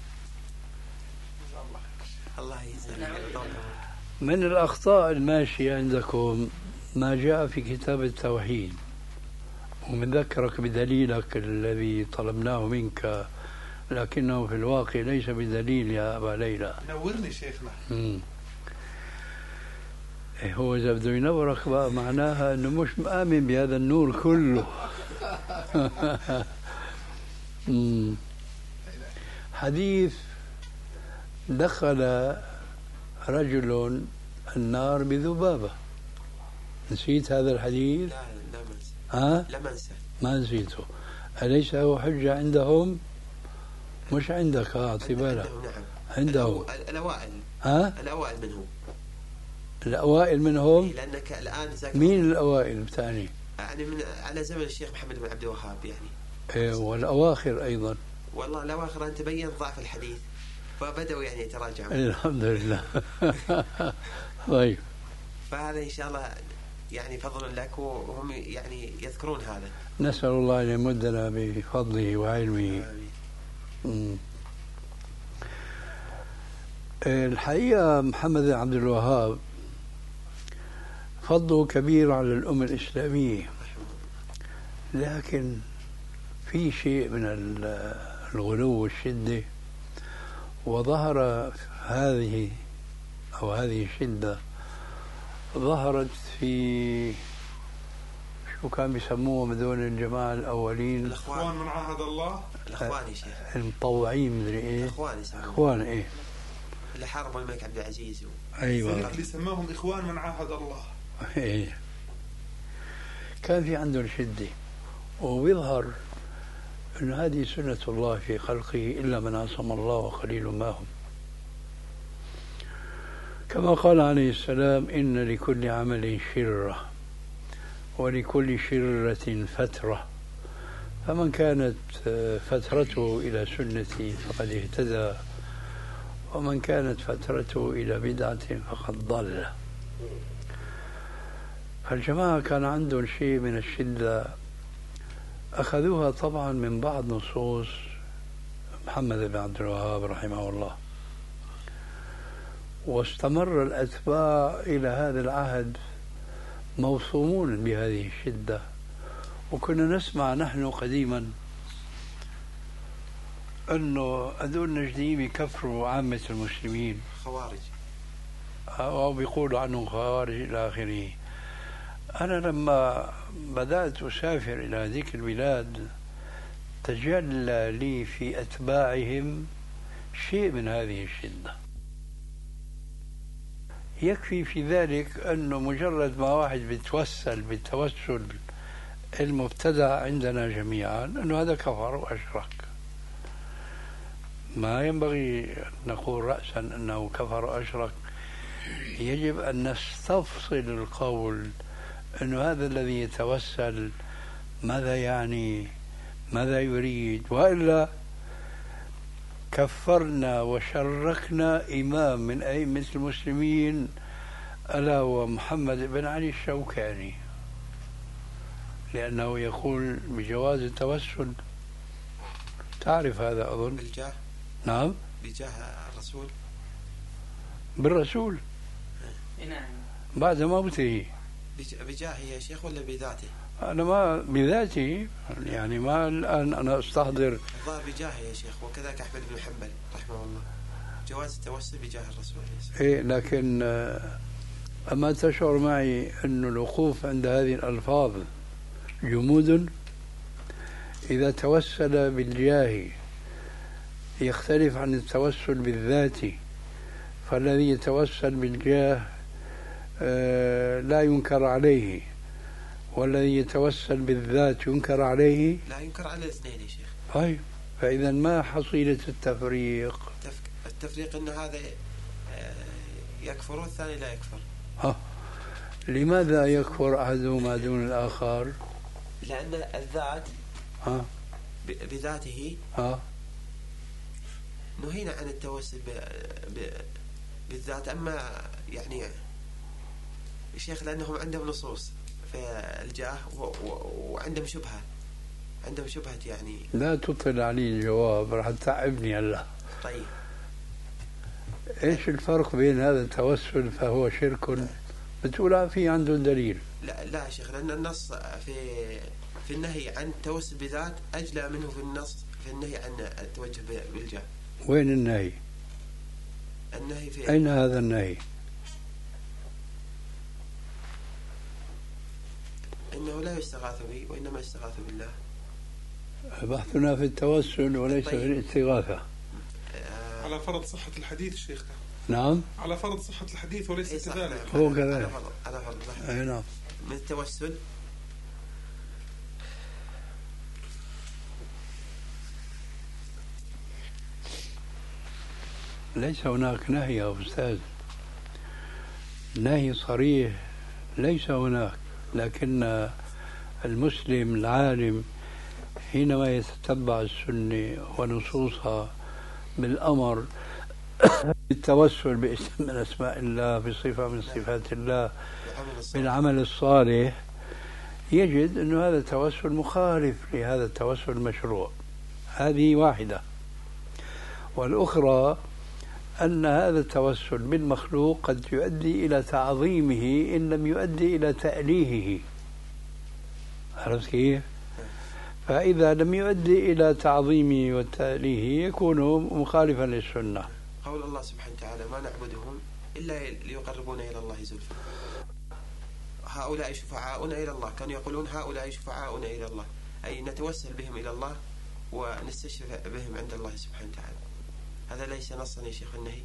الله يجزاك. من الأخطاء الماشية عندكم ما جاء في كتاب التوحيد، ومن ذكرك بدليلك الذي طلبناه منك، لكنه في الواقع ليس بدليل يا أبا ليلى. نورني شيخنا. مم. هو إذا بده ينورك بقى معناها أنه مش مآمن بهذا النور كله. حديث دخل رجل النار بذبابة. نسيت هذا الحديث؟ لا لا ما انسى. ها؟ لا ما انسى. ما نسيته. أليس هو حجة عندهم؟ مش عندك أعطي بالك. عندهم نعم. عندهم. الأوائل. ها؟ الأوائل منهم. الأوائل منهم؟ لأنك الآن مين الأوائل بتعني؟ يعني من على زمن الشيخ محمد بن عبد الوهاب يعني. إيه والأواخر أيضا. والله الأواخر أن تبين ضعف الحديث فبدأوا يعني يتراجعوا. الحمد لله. طيب. فهذا إن شاء الله يعني فضل لك وهم يعني يذكرون هذا. نسأل الله أن يمدنا بفضله وعلمه. آمين. الحقيقة محمد بن عبد الوهاب فضله كبير على الأمة الإسلامية، لكن في شيء من الغلو والشدة، وظهر هذه أو هذه الشدة ظهرت في شو كان بيسموهم هذول الجماعة الأولين، الأخوان من عهد الله، الأخوان يا شيخ، المطوعين مدري إيه، الأخوان يسموهم، أخوان إيه، اللي حاربوا الملك عبد العزيز و... أيوة، اللي سماهم إخوان من عهد الله. إيه. كان في عندهم شدة، وبيظهر أن هذه سنة الله في خلقه إلا من عصم الله وقليل ما هم، كما قال عليه السلام: إن لكل عمل شرة ولكل شرة فترة، فمن كانت فترته إلى سنتي فقد اهتدى، ومن كانت فترته إلى بدعة فقد ضل. فالجماعة كان عندهم شيء من الشدة، أخذوها طبعا من بعض نصوص محمد بن عبد الوهاب رحمه الله، واستمر الأتباع إلى هذا العهد موصومون بهذه الشدة. وكنا نسمع نحن قديما أنه هذول النجديين يكفروا عامة المسلمين، خوارج، أو بيقولوا عنهم خوارج إلى آخره. أنا لما بدأت أسافر إلى هذيك البلاد تجلى لي في أتباعهم شيء من هذه الشدة. يكفي في ذلك أنه مجرد ما واحد بيتوسل بالتوسل المبتدع عندنا جميعا أنه هذا كفر وأشرك. ما ينبغي أن نقول رأسا أنه كفر وأشرك، يجب أن نستفصل القول أنه هذا الذي يتوسل ماذا يعني، ماذا يريد، وإلا كفرنا وشركنا إمام من أئمة المسلمين ألا هو محمد بن علي الشوكاني، لأنه يقول بجواز التوسل. تعرف هذا أظن؟ بالجاه. نعم، بجاه الرسول، بالرسول. نعم. بعد موته. بجاهه يا شيخ ولا بذاته؟ أنا ما بذاته، يعني ما الآن أنا أستحضر. الظاهر بجاهه يا شيخ، وكذلك أحمد بن حنبل رحمه الله جواز التوسل بجاه الرسول. إيه، لكن أما تشعر معي أن الوقوف عند هذه الألفاظ جمود؟ إذا توسل بالجاه يختلف عن التوسل بالذات، فالذي يتوسل بالجاه لا ينكر عليه، والذي يتوسل بالذات ينكر عليه. لا ينكر على الاثنين يا شيخ. طيب، فإذا ما حصيلة التفريق؟ التفريق أن هذا يكفر والثاني لا يكفر. ها. لماذا يكفر أحدهما دون الآخر؟ لأن الذات ها بذاته ها نهينا عن التوسل ب... ب... بالذات. أما يعني الشيخ لأنهم عندهم نصوص في الجاه و... و... وعندهم شبهة، عندهم شبهة يعني. لا تطل علي الجواب، راح تعبني هلا. طيب، ايش الفرق بين هذا التوسل فهو شرك بتقول في عنده دليل؟ لا لا يا شيخ، لأن النص في في النهي عن التوسل بذات أجلى منه في النص في النهي عن التوجه بالجاه. وين النهي؟ النهي في أين هذا النهي؟ إنه لا يستغاث به وإنما يستغاث بالله. بحثنا في التوسل وليس طيب. في الاستغاثة. آه على فرض صحة الحديث شيخنا. نعم على فرض صحة الحديث وليس إيه صح، كذلك. نعم. هو على- كذلك. على فرض على فرض لحظة. أي نعم. من التوسل ليس هناك نهي يا أستاذ، نهي صريح ليس هناك، لكن المسلم العالم حينما يتتبع السنة ونصوصها بالأمر بالتوسل باسم من أسماء الله، بصفة من صفات الله، بالعمل الصالح، يجد أن هذا التوسل مخالف لهذا التوسل المشروع. هذه واحدة. والأخرى أن هذا التوسل بالمخلوق قد يؤدي إلى تعظيمه إن لم يؤدي إلى تأليهه. عرفت كيف؟ فإذا لم يؤدي إلى تعظيمه وتأليهه يكون مخالفا للسنة. قول الله سبحانه وتعالى: ما نعبدهم إلا ليقربونا إلى الله زلفى. هؤلاء شفعاؤنا إلى الله، كانوا يقولون هؤلاء شفعاؤنا إلى الله، أي نتوسل بهم إلى الله ونستشفع بهم عند الله سبحانه وتعالى. هذا ليس نصا يا شيخ النهي؟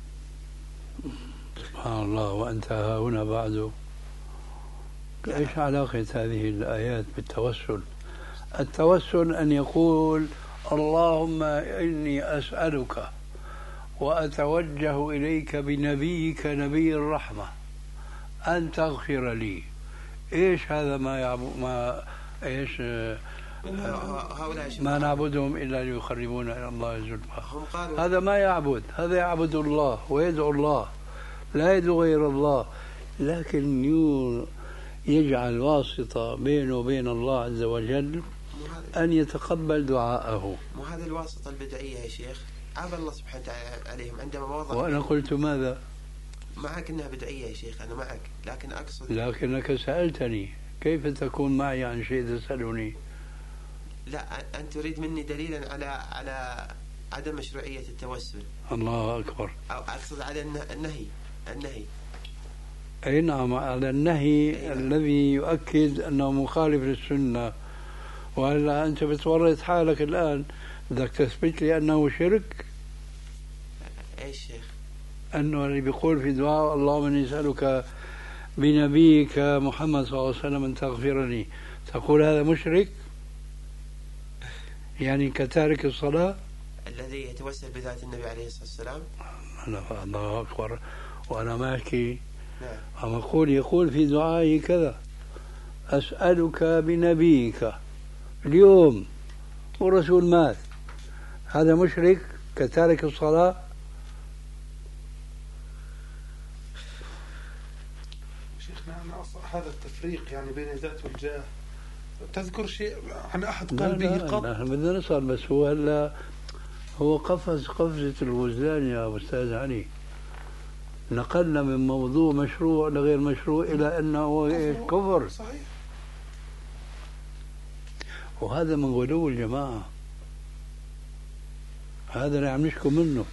سبحان الله. وأنت هنا بعد، إيش علاقة هذه الآيات بالتوسل؟ التوسل أن يقول: اللهم إني أسألك وأتوجه إليك بنبيك نبي الرحمة أن تغفر لي. إيش هذا؟ ما يعبو ما إيش ما نعبدهم إلا ليقربونا إلى الله زلفى. هذا ما يعبد، هذا يعبد الله ويدعو الله، لا يدعو غير الله، لكن يجعل واسطة بينه وبين الله عز وجل أن يتقبل دعاءه. وهذا الواسطة البدعية يا شيخ عاب الله سبحانه وتعالى عليهم عندما وضع. وأنا قلت ماذا؟ معك أنها بدعية يا شيخ، أنا معك، لكن أقصد لكنك سألتني كيف تكون معي عن شيء تسألني. لا، أنت تريد مني دليلا على على عدم مشروعية التوسل. الله أكبر. أو أقصد على النهي النهي أي نعم، على النهي أيوة. الذي يؤكد أنه مخالف للسنة. وهلا أنت بتورط حالك الآن، بدك تثبت لي أنه شرك. إيش شيخ؟ أنه اللي بيقول في دعاء اللهم إني أسألك بنبيك محمد صلى الله عليه وسلم أن تغفرني، تقول هذا مشرك؟ يعني كتارك الصلاة الذي يتوسل بذات النبي عليه الصلاة والسلام. الله أكبر. وأنا ما أحكي، نعم. أما أقول يقول في دعائي كذا: أسألك بنبيك، اليوم والرسول مات، هذا مشرك كتارك الصلاة؟ شيخنا أنا هذا التفريق يعني بين الذات والجاه، تذكر شيء عن أحد قال به قط؟ نحن بدنا نسأل، بس هو هلا هو قفز قفزة الوزدان يا أستاذ علي، نقلنا من موضوع مشروع لغير مشروع إلى أنه كفر. صحيح. وهذا من غلو الجماعة، هذا اللي عم نشكو منه.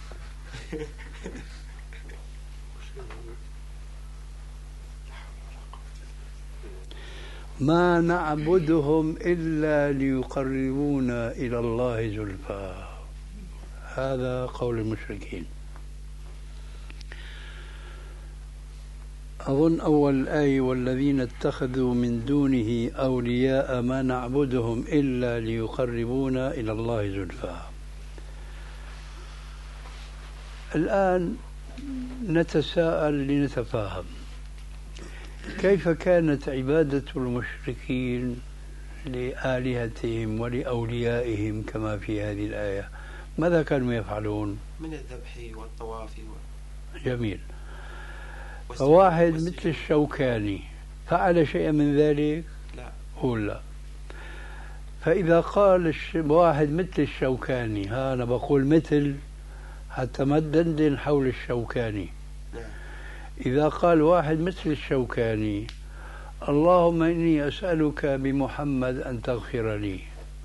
ما نعبدهم إلا ليقربونا إلى الله زلفى، هذا قول المشركين. أظن أول آية: والذين اتخذوا من دونه أولياء ما نعبدهم إلا ليقربونا إلى الله زلفى. الآن نتساءل لنتفاهم، كيف كانت عبادة المشركين لآلهتهم ولأوليائهم كما في هذه الآية؟ ماذا كانوا يفعلون؟ من الذبح والطواف و... جميل. فواحد مثل الشوكاني فعل شيئا من ذلك؟ لا. قول لا. فإذا قال واحد مثل الشوكاني، ها أنا بقول مثل حتى ما تدندن حول الشوكاني. نعم. إذا قال واحد مثل الشوكاني: اللهم إني أسألك بمحمد أن تغفر لي،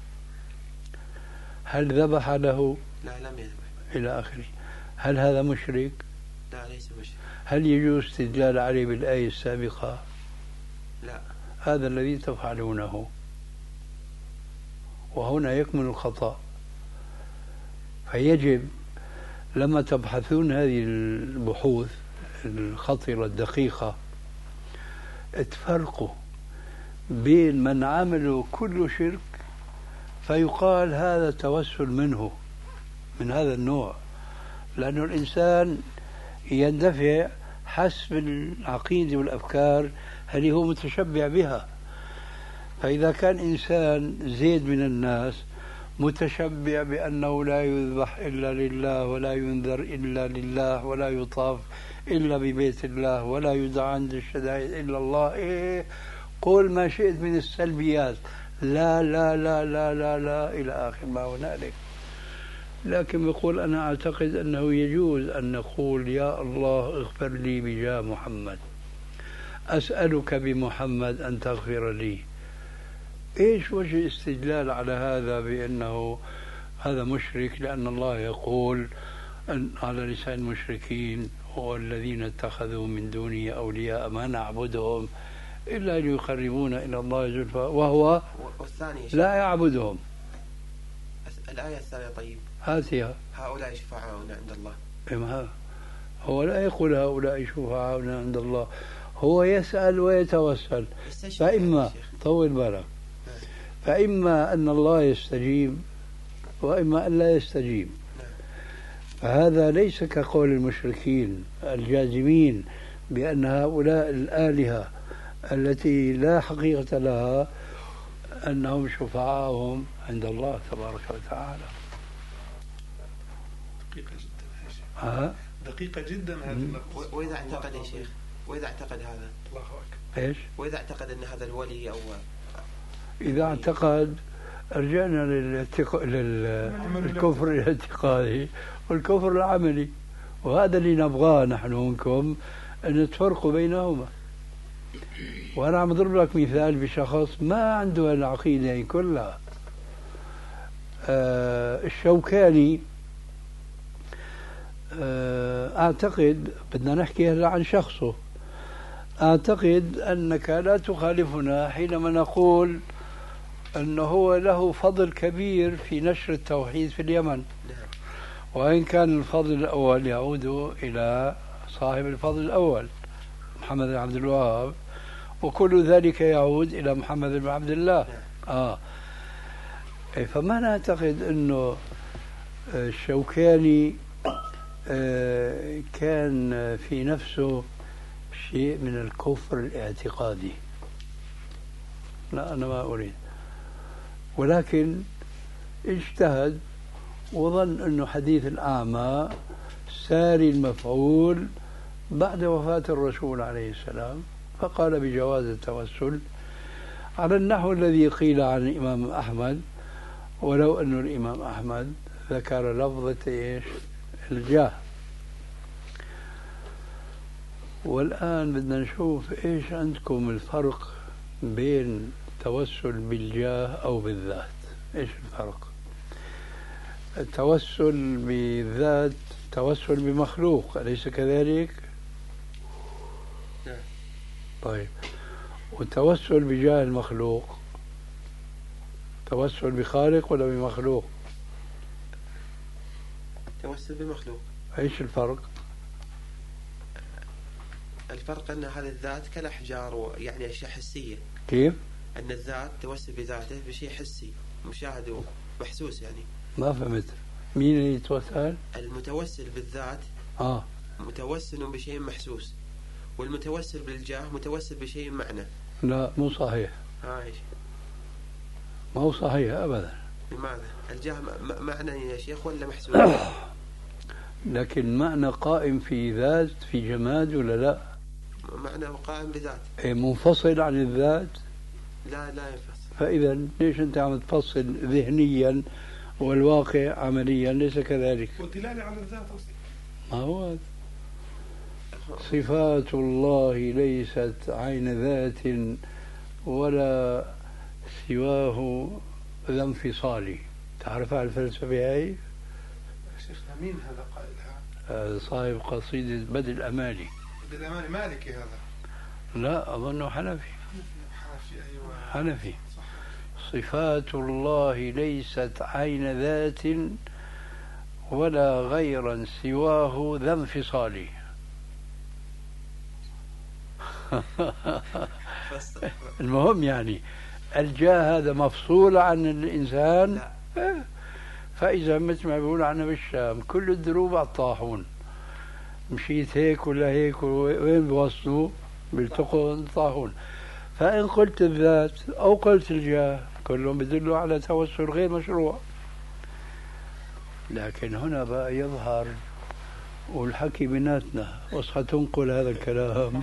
هل ذبح له؟ لا، لم يذبح. إلى آخره. هل هذا مشرك؟ لا، ليس مشرك. هل يجوز استدلال عليه بالآية السابقة؟ لا. هذا الذي تفعلونه، وهنا يكمن الخطأ. فيجب لما تبحثون هذه البحوث الخطيرة الدقيقة تفرقوا بين من عملوا كل شرك فيقال هذا توسل منه من هذا النوع، لأنه الإنسان يندفع حسب العقيدة والأفكار اللي هو متشبع بها. فإذا كان إنسان زيد من الناس متشبع بأنه لا يذبح إلا لله ولا ينذر إلا لله ولا يطاف إلا ببيت الله ولا يدعى عند الشدائد إلا الله، إيه قول ما شئت من السلبيات، لا لا لا لا لا لا إلى آخر ما هنالك. لكن يقول أنا أعتقد أنه يجوز أن نقول يا الله اغفر لي بجاه محمد، أسألك بمحمد أن تغفر لي. إيش وجه الاستدلال على هذا بأنه هذا مشرك؟ لأن الله يقول أن على لسان المشركين والذين اتخذوا من دونه أولياء ما نعبدهم إلا ليقربونا إلى الله زلفى وهو لا يعبدهم. الآية الثانية طيب هاتها هؤلاء شفعاؤنا عند الله. إما هو لا يقول هؤلاء شفعاؤنا عند الله، هو يسأل ويتوسل. فإما طول بالك، فإما أن الله يستجيب وإما أن لا يستجيب. فهذا ليس كقول المشركين الجازمين بأن هؤلاء الآلهة التي لا حقيقة لها أنهم شفعاءهم عند الله تبارك وتعالى. دقيقة جدا ها؟ دقيقة جدا هذه النقطة. وإذا اعتقد يا شيخ، وإذا اعتقد هذا الله أكبر، إيش؟ وإذا اعتقد أن هذا الولي أو إذا اعتقد رجعنا للاتق... للكفر الاعتقادي والكفر العملي، وهذا اللي نبغاه نحن منكم أن تفرقوا بينهما. وأنا عم أضرب لك مثال بشخص ما عنده العقيدة كلها. آه الشوكاني آه أعتقد بدنا نحكي هلا عن شخصه، أعتقد أنك لا تخالفنا حينما نقول أنه هو له فضل كبير في نشر التوحيد في اليمن، وإن كان الفضل الأول يعود إلى صاحب الفضل الأول محمد بن عبد الوهاب، وكل ذلك يعود إلى محمد بن عبد الله. آه. فما نعتقد أنه الشوكاني آه كان في نفسه شيء من الكفر الاعتقادي، لا أنا ما أريد، ولكن اجتهد وظن أنه حديث الأعمى ساري المفعول بعد وفاة الرسول عليه السلام، فقال بجواز التوسل على النحو الذي قيل عن الإمام أحمد، ولو أن الإمام أحمد ذكر لفظة إيش الجاه. والآن بدنا نشوف إيش عندكم الفرق بين التوسل بالجاه أو بالذات. إيش الفرق؟ التوسل بالذات توسل بمخلوق، أليس كذلك؟ نعم. طيب، والتوسل بجاه المخلوق توسل بخالق ولا بمخلوق؟ توسل بمخلوق. ايش الفرق؟ الفرق أن هذه الذات كالأحجار ويعني أشياء حسية. كيف؟ أن الذات توسل بذاته بشيء حسي مشاهد ومحسوس. يعني ما فهمت، مين اللي يتوسل؟ المتوسل بالذات آه متوسل بشيء محسوس، والمتوسل بالجاه متوسل بشيء معنى. لا مو صحيح. آه إيش؟ ما هو صحيح أبدا. لماذا؟ الجاه معنى يا شيخ ولا محسوس؟ لكن معنى قائم في ذات في جماد ولا لا؟ معنى قائم بذات. إيه منفصل عن الذات؟ لا لا ينفصل. فإذا ليش أنت عم تفصل ذهنيا والواقع عمليا ليس كذلك؟ والدلالة على الذات أصلا ما هو صفات الله ليست عين ذات ولا سواه ذا انفصالي. تعرف على الفلسفة هاي؟ شيخنا مين هذا قائلها؟ هذا صاحب قصيدة بدء الأمالي. بدء الأمالي مالكي هذا؟ لا أظنه حنفي. حنفي أيوة. حنفي. صح. صفات الله ليست عين ذات ولا غيرا سواه ذا انفصال. المهم يعني الجاه هذا مفصول عن الإنسان. لا. فإذا مثل ما بيقول عنا بالشام كل الدروب على الطاحون، مشيت هيك ولا هيك وين بوصلوا بيلتقوا الطاحون. فإن قلت الذات أو قلت الجاه كلهم بدلوا على توسل غير مشروع. لكن هنا بقى يظهر والحكي بيناتنا وصحة تنقل هذا الكلام.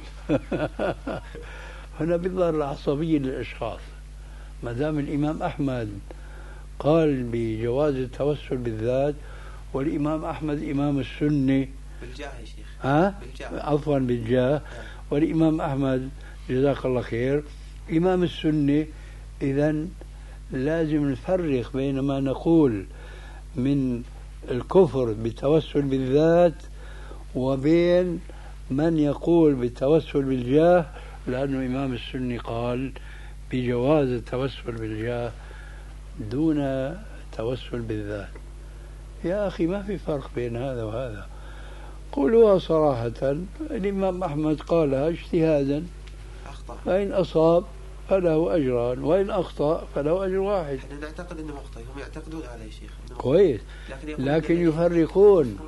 هنا بيظهر العصبية للأشخاص. ما دام الإمام أحمد قال بجواز التوسل بالذات، والإمام أحمد إمام السنة بالجاه يا شيخ. ها؟ بالجاه. عفوا بالجاه. والإمام أحمد جزاك الله خير إمام السنة. إذن لازم نفرق بين ما نقول من الكفر بالتوسل بالذات وبين من يقول بالتوسل بالجاه، لأنه إمام السنة قال بجواز التوسل بالجاه دون توسل بالذات. يا أخي ما في فرق بين هذا وهذا. قولوا صراحة الإمام أحمد قالها اجتهادا، فإن أصاب فله أجران وإن أخطأ فله أجر واحد. احنا نعتقد أنه مخطئ، هم يعتقدون على يا شيخ كويس، لكن, لكن يفرقون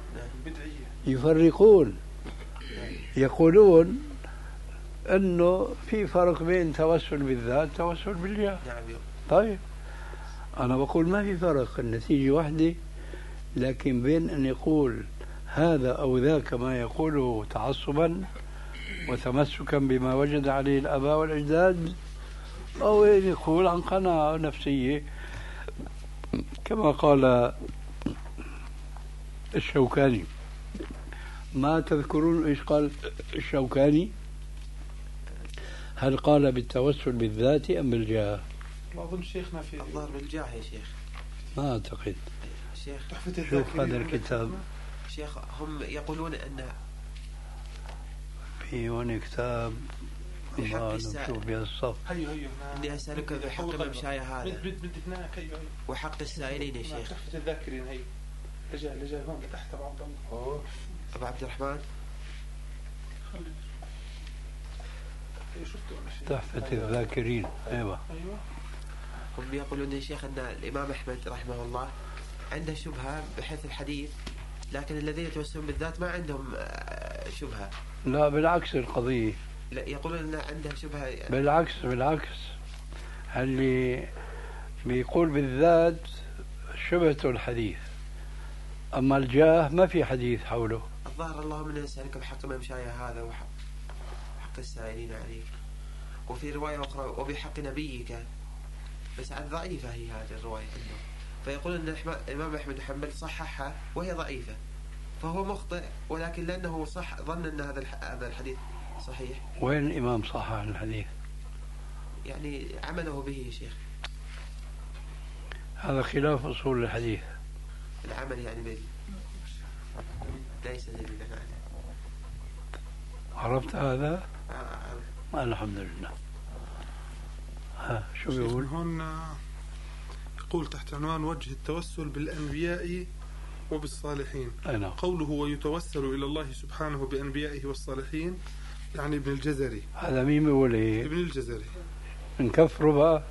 يفرقون يقولون أنه في فرق بين توسل بالذات توسل بالجاه. طيب أنا بقول ما في فرق، النتيجة واحدة، لكن بين أن يقول هذا أو ذاك ما يقوله تعصبا وتمسكا بما وجد عليه الآباء والأجداد، أو يقول عن قناعة نفسية كما قال الشوكاني. ما تذكرون إيش قال الشوكاني؟ هل قال بالتوسل بالذات أم بالجاه؟ ما أظن شيخنا في الظاهر بالجاه يا شيخ. ما أعتقد. شيخ شوف هذا الكتاب شيخ، هم يقولون أن في هون كتاب بحق السائل. شوف بهالصف. هيو هيو بدي أسألك بحق المشاية هذا بد بد هناك. هيو هيو وحق السائلين يا شيخ. تحفة الذاكرين. هيو لجأ لجأ هون تحت أبو عبد الله. أبو عبد الرحمن. تحفة الذاكرين. أيوة. هم يقولون يا شيخ أن الإمام أحمد رحمه الله عنده شبهة بحيث الحديث، لكن الذين يتوسلون بالذات ما عندهم شبهة. لا بالعكس القضية. لا يقولون أن عنده شبهة يعني. بالعكس بالعكس اللي بيقول بالذات شبهته الحديث، أما الجاه ما في حديث حوله. الظاهر اللهم إني أسألك بحق المشاية هذا وحق حق السائلين عليك. وفي رواية أخرى وبحق نبيك، بس عن ضعيفة هي هذه الرواية عنده. فيقول أن الإمام أحمد بن حنبل صححها وهي ضعيفة، فهو مخطئ، ولكن لأنه صح ظن أن هذا هذا الحديث صحيح. وين الإمام صحح الحديث؟ يعني عمله به يا شيخ. هذا خلاف أصول الحديث. العمل يعني به ليس دليلا عليه. عرفت هذا؟ آه. الحمد لله. ها شو بيقول؟ هون يقول تحت عنوان وجه التوسل بالأنبياء وبالصالحين. أنا. قوله ويتوسل إلى الله سبحانه بأنبيائه والصالحين يعني ابن الجزري. هذا مين بيقول إيه؟ ابن الجزري. نكفره بقى؟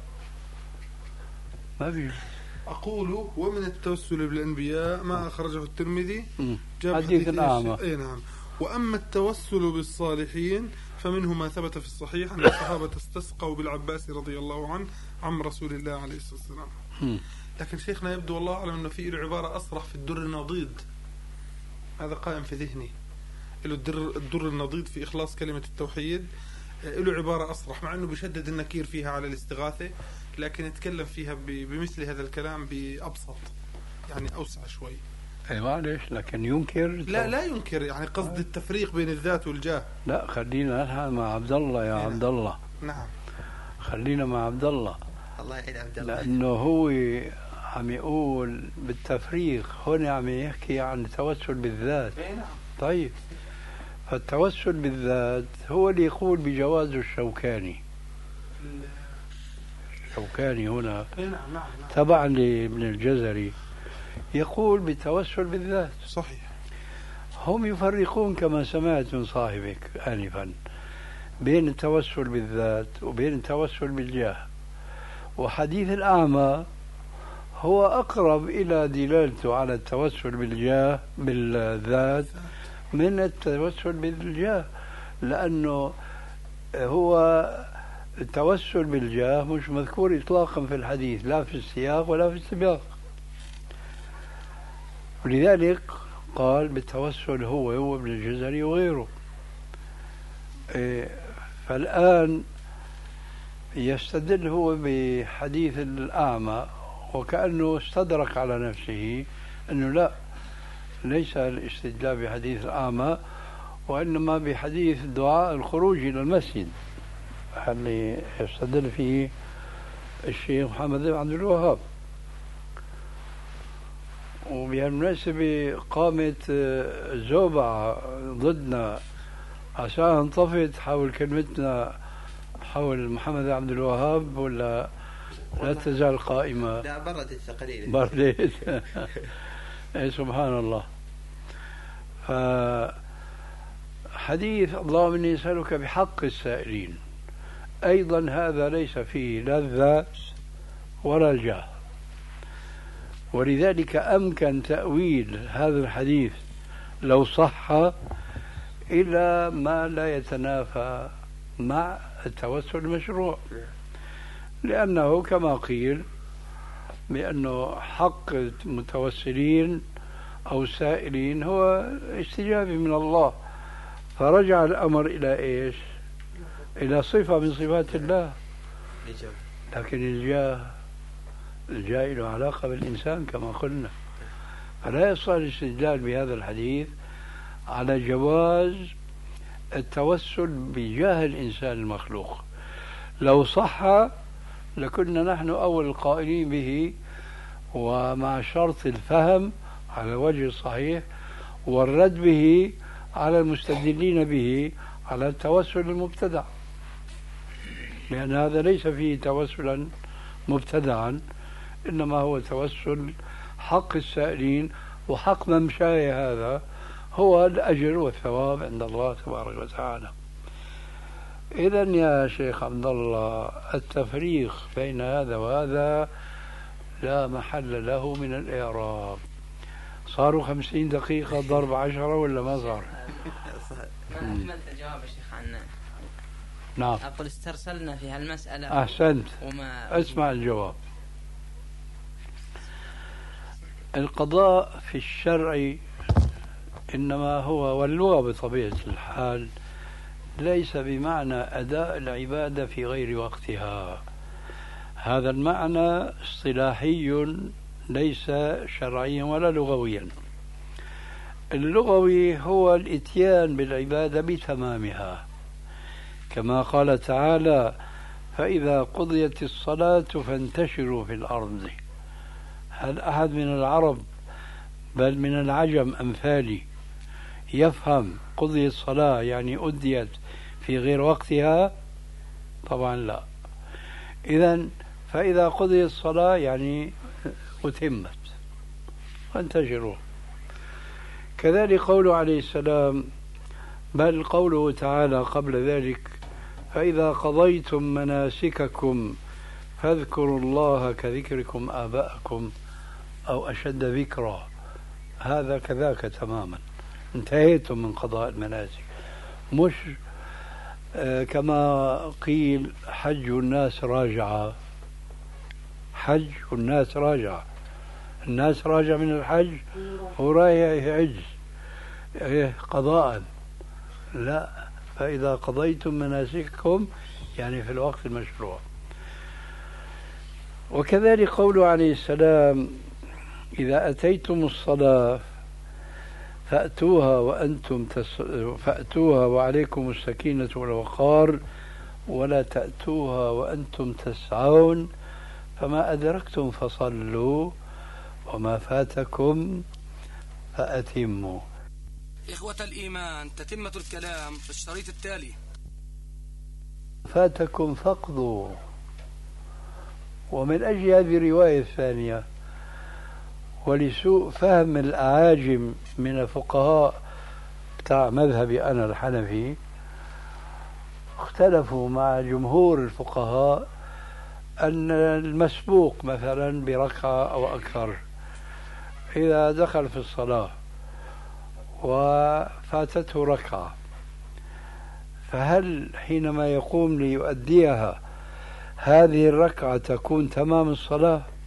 ما في. أقول ومن التوسل بالأنبياء ما أخرجه الترمذي جاب حديث الأعمى. أي نعم. وأما التوسل بالصالحين فمنه ما ثبت في الصحيح أن الصحابة استسقوا بالعباس رضي الله عنه عم رسول الله عليه الصلاة والسلام. لكن شيخنا يبدو والله أعلم أنه في له عبارة أصرح في الدر النضيد، هذا قائم في ذهني، له الدر, الدر النضيد في إخلاص كلمة التوحيد، له عبارة أصرح مع أنه بيشدد النكير فيها على الاستغاثة، لكن يتكلم فيها بمثل هذا الكلام بأبسط، يعني أوسع شوي. اي معلش، لكن ينكر. لا لا ينكر، يعني قصد التفريق بين الذات والجاه. لا خلينا نلحق مع عبد الله يا عبد الله. نعم خلينا مع عبد الله. الله يعين عبد الله. لأنه هو عم يقول بالتفريق، هون عم يحكي عن التوسل بالذات. نعم. طيب فالتوسل بالذات هو اللي يقول بجواز الشوكاني. الشوكاني هنا نعم نعم. تبعا لابن الجزري يقول بالتوسل بالذات. صحيح. هم يفرقون كما سمعت من صاحبك آنفا بين التوسل بالذات وبين التوسل بالجاه، وحديث الأعمى هو أقرب إلى دلالته على التوسل بالجاه بالذات من التوسل بالجاه، لأنه هو التوسل بالجاه مش مذكور إطلاقا في الحديث، لا في السياق ولا في السباق، ولذلك قال بالتوسل هو هو ابن الجزري وغيره. فالآن يستدل هو بحديث الأعمى وكأنه استدرك على نفسه أنه لا، ليس الاستدلال بحديث الأعمى وإنما بحديث دعاء الخروج إلى المسجد اللي يستدل فيه الشيخ محمد بن عبد الوهاب. وبهالمناسبة قامت زوبعة ضدنا عشان انطفت حول كلمتنا حول محمد بن عبد الوهاب، ولا لا تزال قائمة؟ لا، بردت قليلا. بردت. سبحان الله. فحديث اللهم إني أسألك بحق السائلين أيضا هذا ليس فيه لا الذات ولا الجاه، ولذلك أمكن تأويل هذا الحديث لو صح إلى ما لا يتنافى مع التوسل المشروع، لأنه كما قيل بأنه حق المتوسلين أو السائلين هو استجابة من الله، فرجع الأمر إلى إيش؟ إلى صفة من صفات الله. لكن الجاه الجاه له علاقة بالإنسان كما قلنا، فلا يصح الاستدلال بهذا الحديث على جواز التوسل بجاه الإنسان المخلوق. لو صح لكنا نحن أول القائلين به، ومع شرط الفهم على وجه الصحيح والرد به على المستدلين به على التوسل المبتدع، لأن هذا ليس فيه توسلا مبتدعا، إنما هو توسل حق السائلين، وحق ممشاي هذا هو الأجر والثواب عند الله تبارك وتعالى. إذن يا شيخ عبد الله التفريق بين هذا وهذا لا محل له من الإعراب. صاروا خمسين دقيقة ضرب عشرة ولا ما صار؟ ما أكملت الجواب يا شيخ عنا. نعم. أقول استرسلنا في هالمسألة. أحسنت. وما أسمع الجواب. القضاء في الشرع إنما هو، واللغة بطبيعة الحال ليس بمعنى أداء العبادة في غير وقتها، هذا المعنى اصطلاحي ليس شرعيا ولا لغويا. اللغوي هو الاتيان بالعبادة بتمامها، كما قال تعالى فإذا قضيت الصلاة فانتشروا في الأرض. هل أحد من العرب بل من العجم أمثالي يفهم قضية الصلاة يعني أديت في غير وقتها؟ طبعا لا. إذن فإذا قضيت الصلاة يعني أتمت فانتشروا. كذلك قوله عليه السلام، بل قوله تعالى قبل ذلك فإذا قضيتم مناسككم فاذكروا الله كذكركم آباءكم أو أشد ذكرا، هذا كذاك تماما، انتهيتم من قضاء المناسك. مش آه كما قيل حج الناس راجعة، حج الناس راجعة، الناس راجع من الحج ورايح يحج قضاء، لا، فإذا قضيتم مناسككم يعني في الوقت المشروع. وكذلك قوله عليه السلام إذا أتيتم الصلاة فأتوها وأنتم تس... فأتوها وعليكم السكينة والوقار ولا تأتوها وأنتم تسعون فما أدركتم فصلوا وما فاتكم فأتموا. إخوة الإيمان، تتمة الكلام في الشريط التالي. فاتكم فاقضوا. ومن أجل هذه الرواية الثانية ولسوء فهم الأعاجم من الفقهاء بتاع مذهبي أنا الحنفي، اختلفوا مع جمهور الفقهاء أن المسبوق مثلا بركعة أو أكثر إذا دخل في الصلاة وفاتته ركعة، فهل حينما يقوم ليؤديها هذه الركعة تكون تمام الصلاة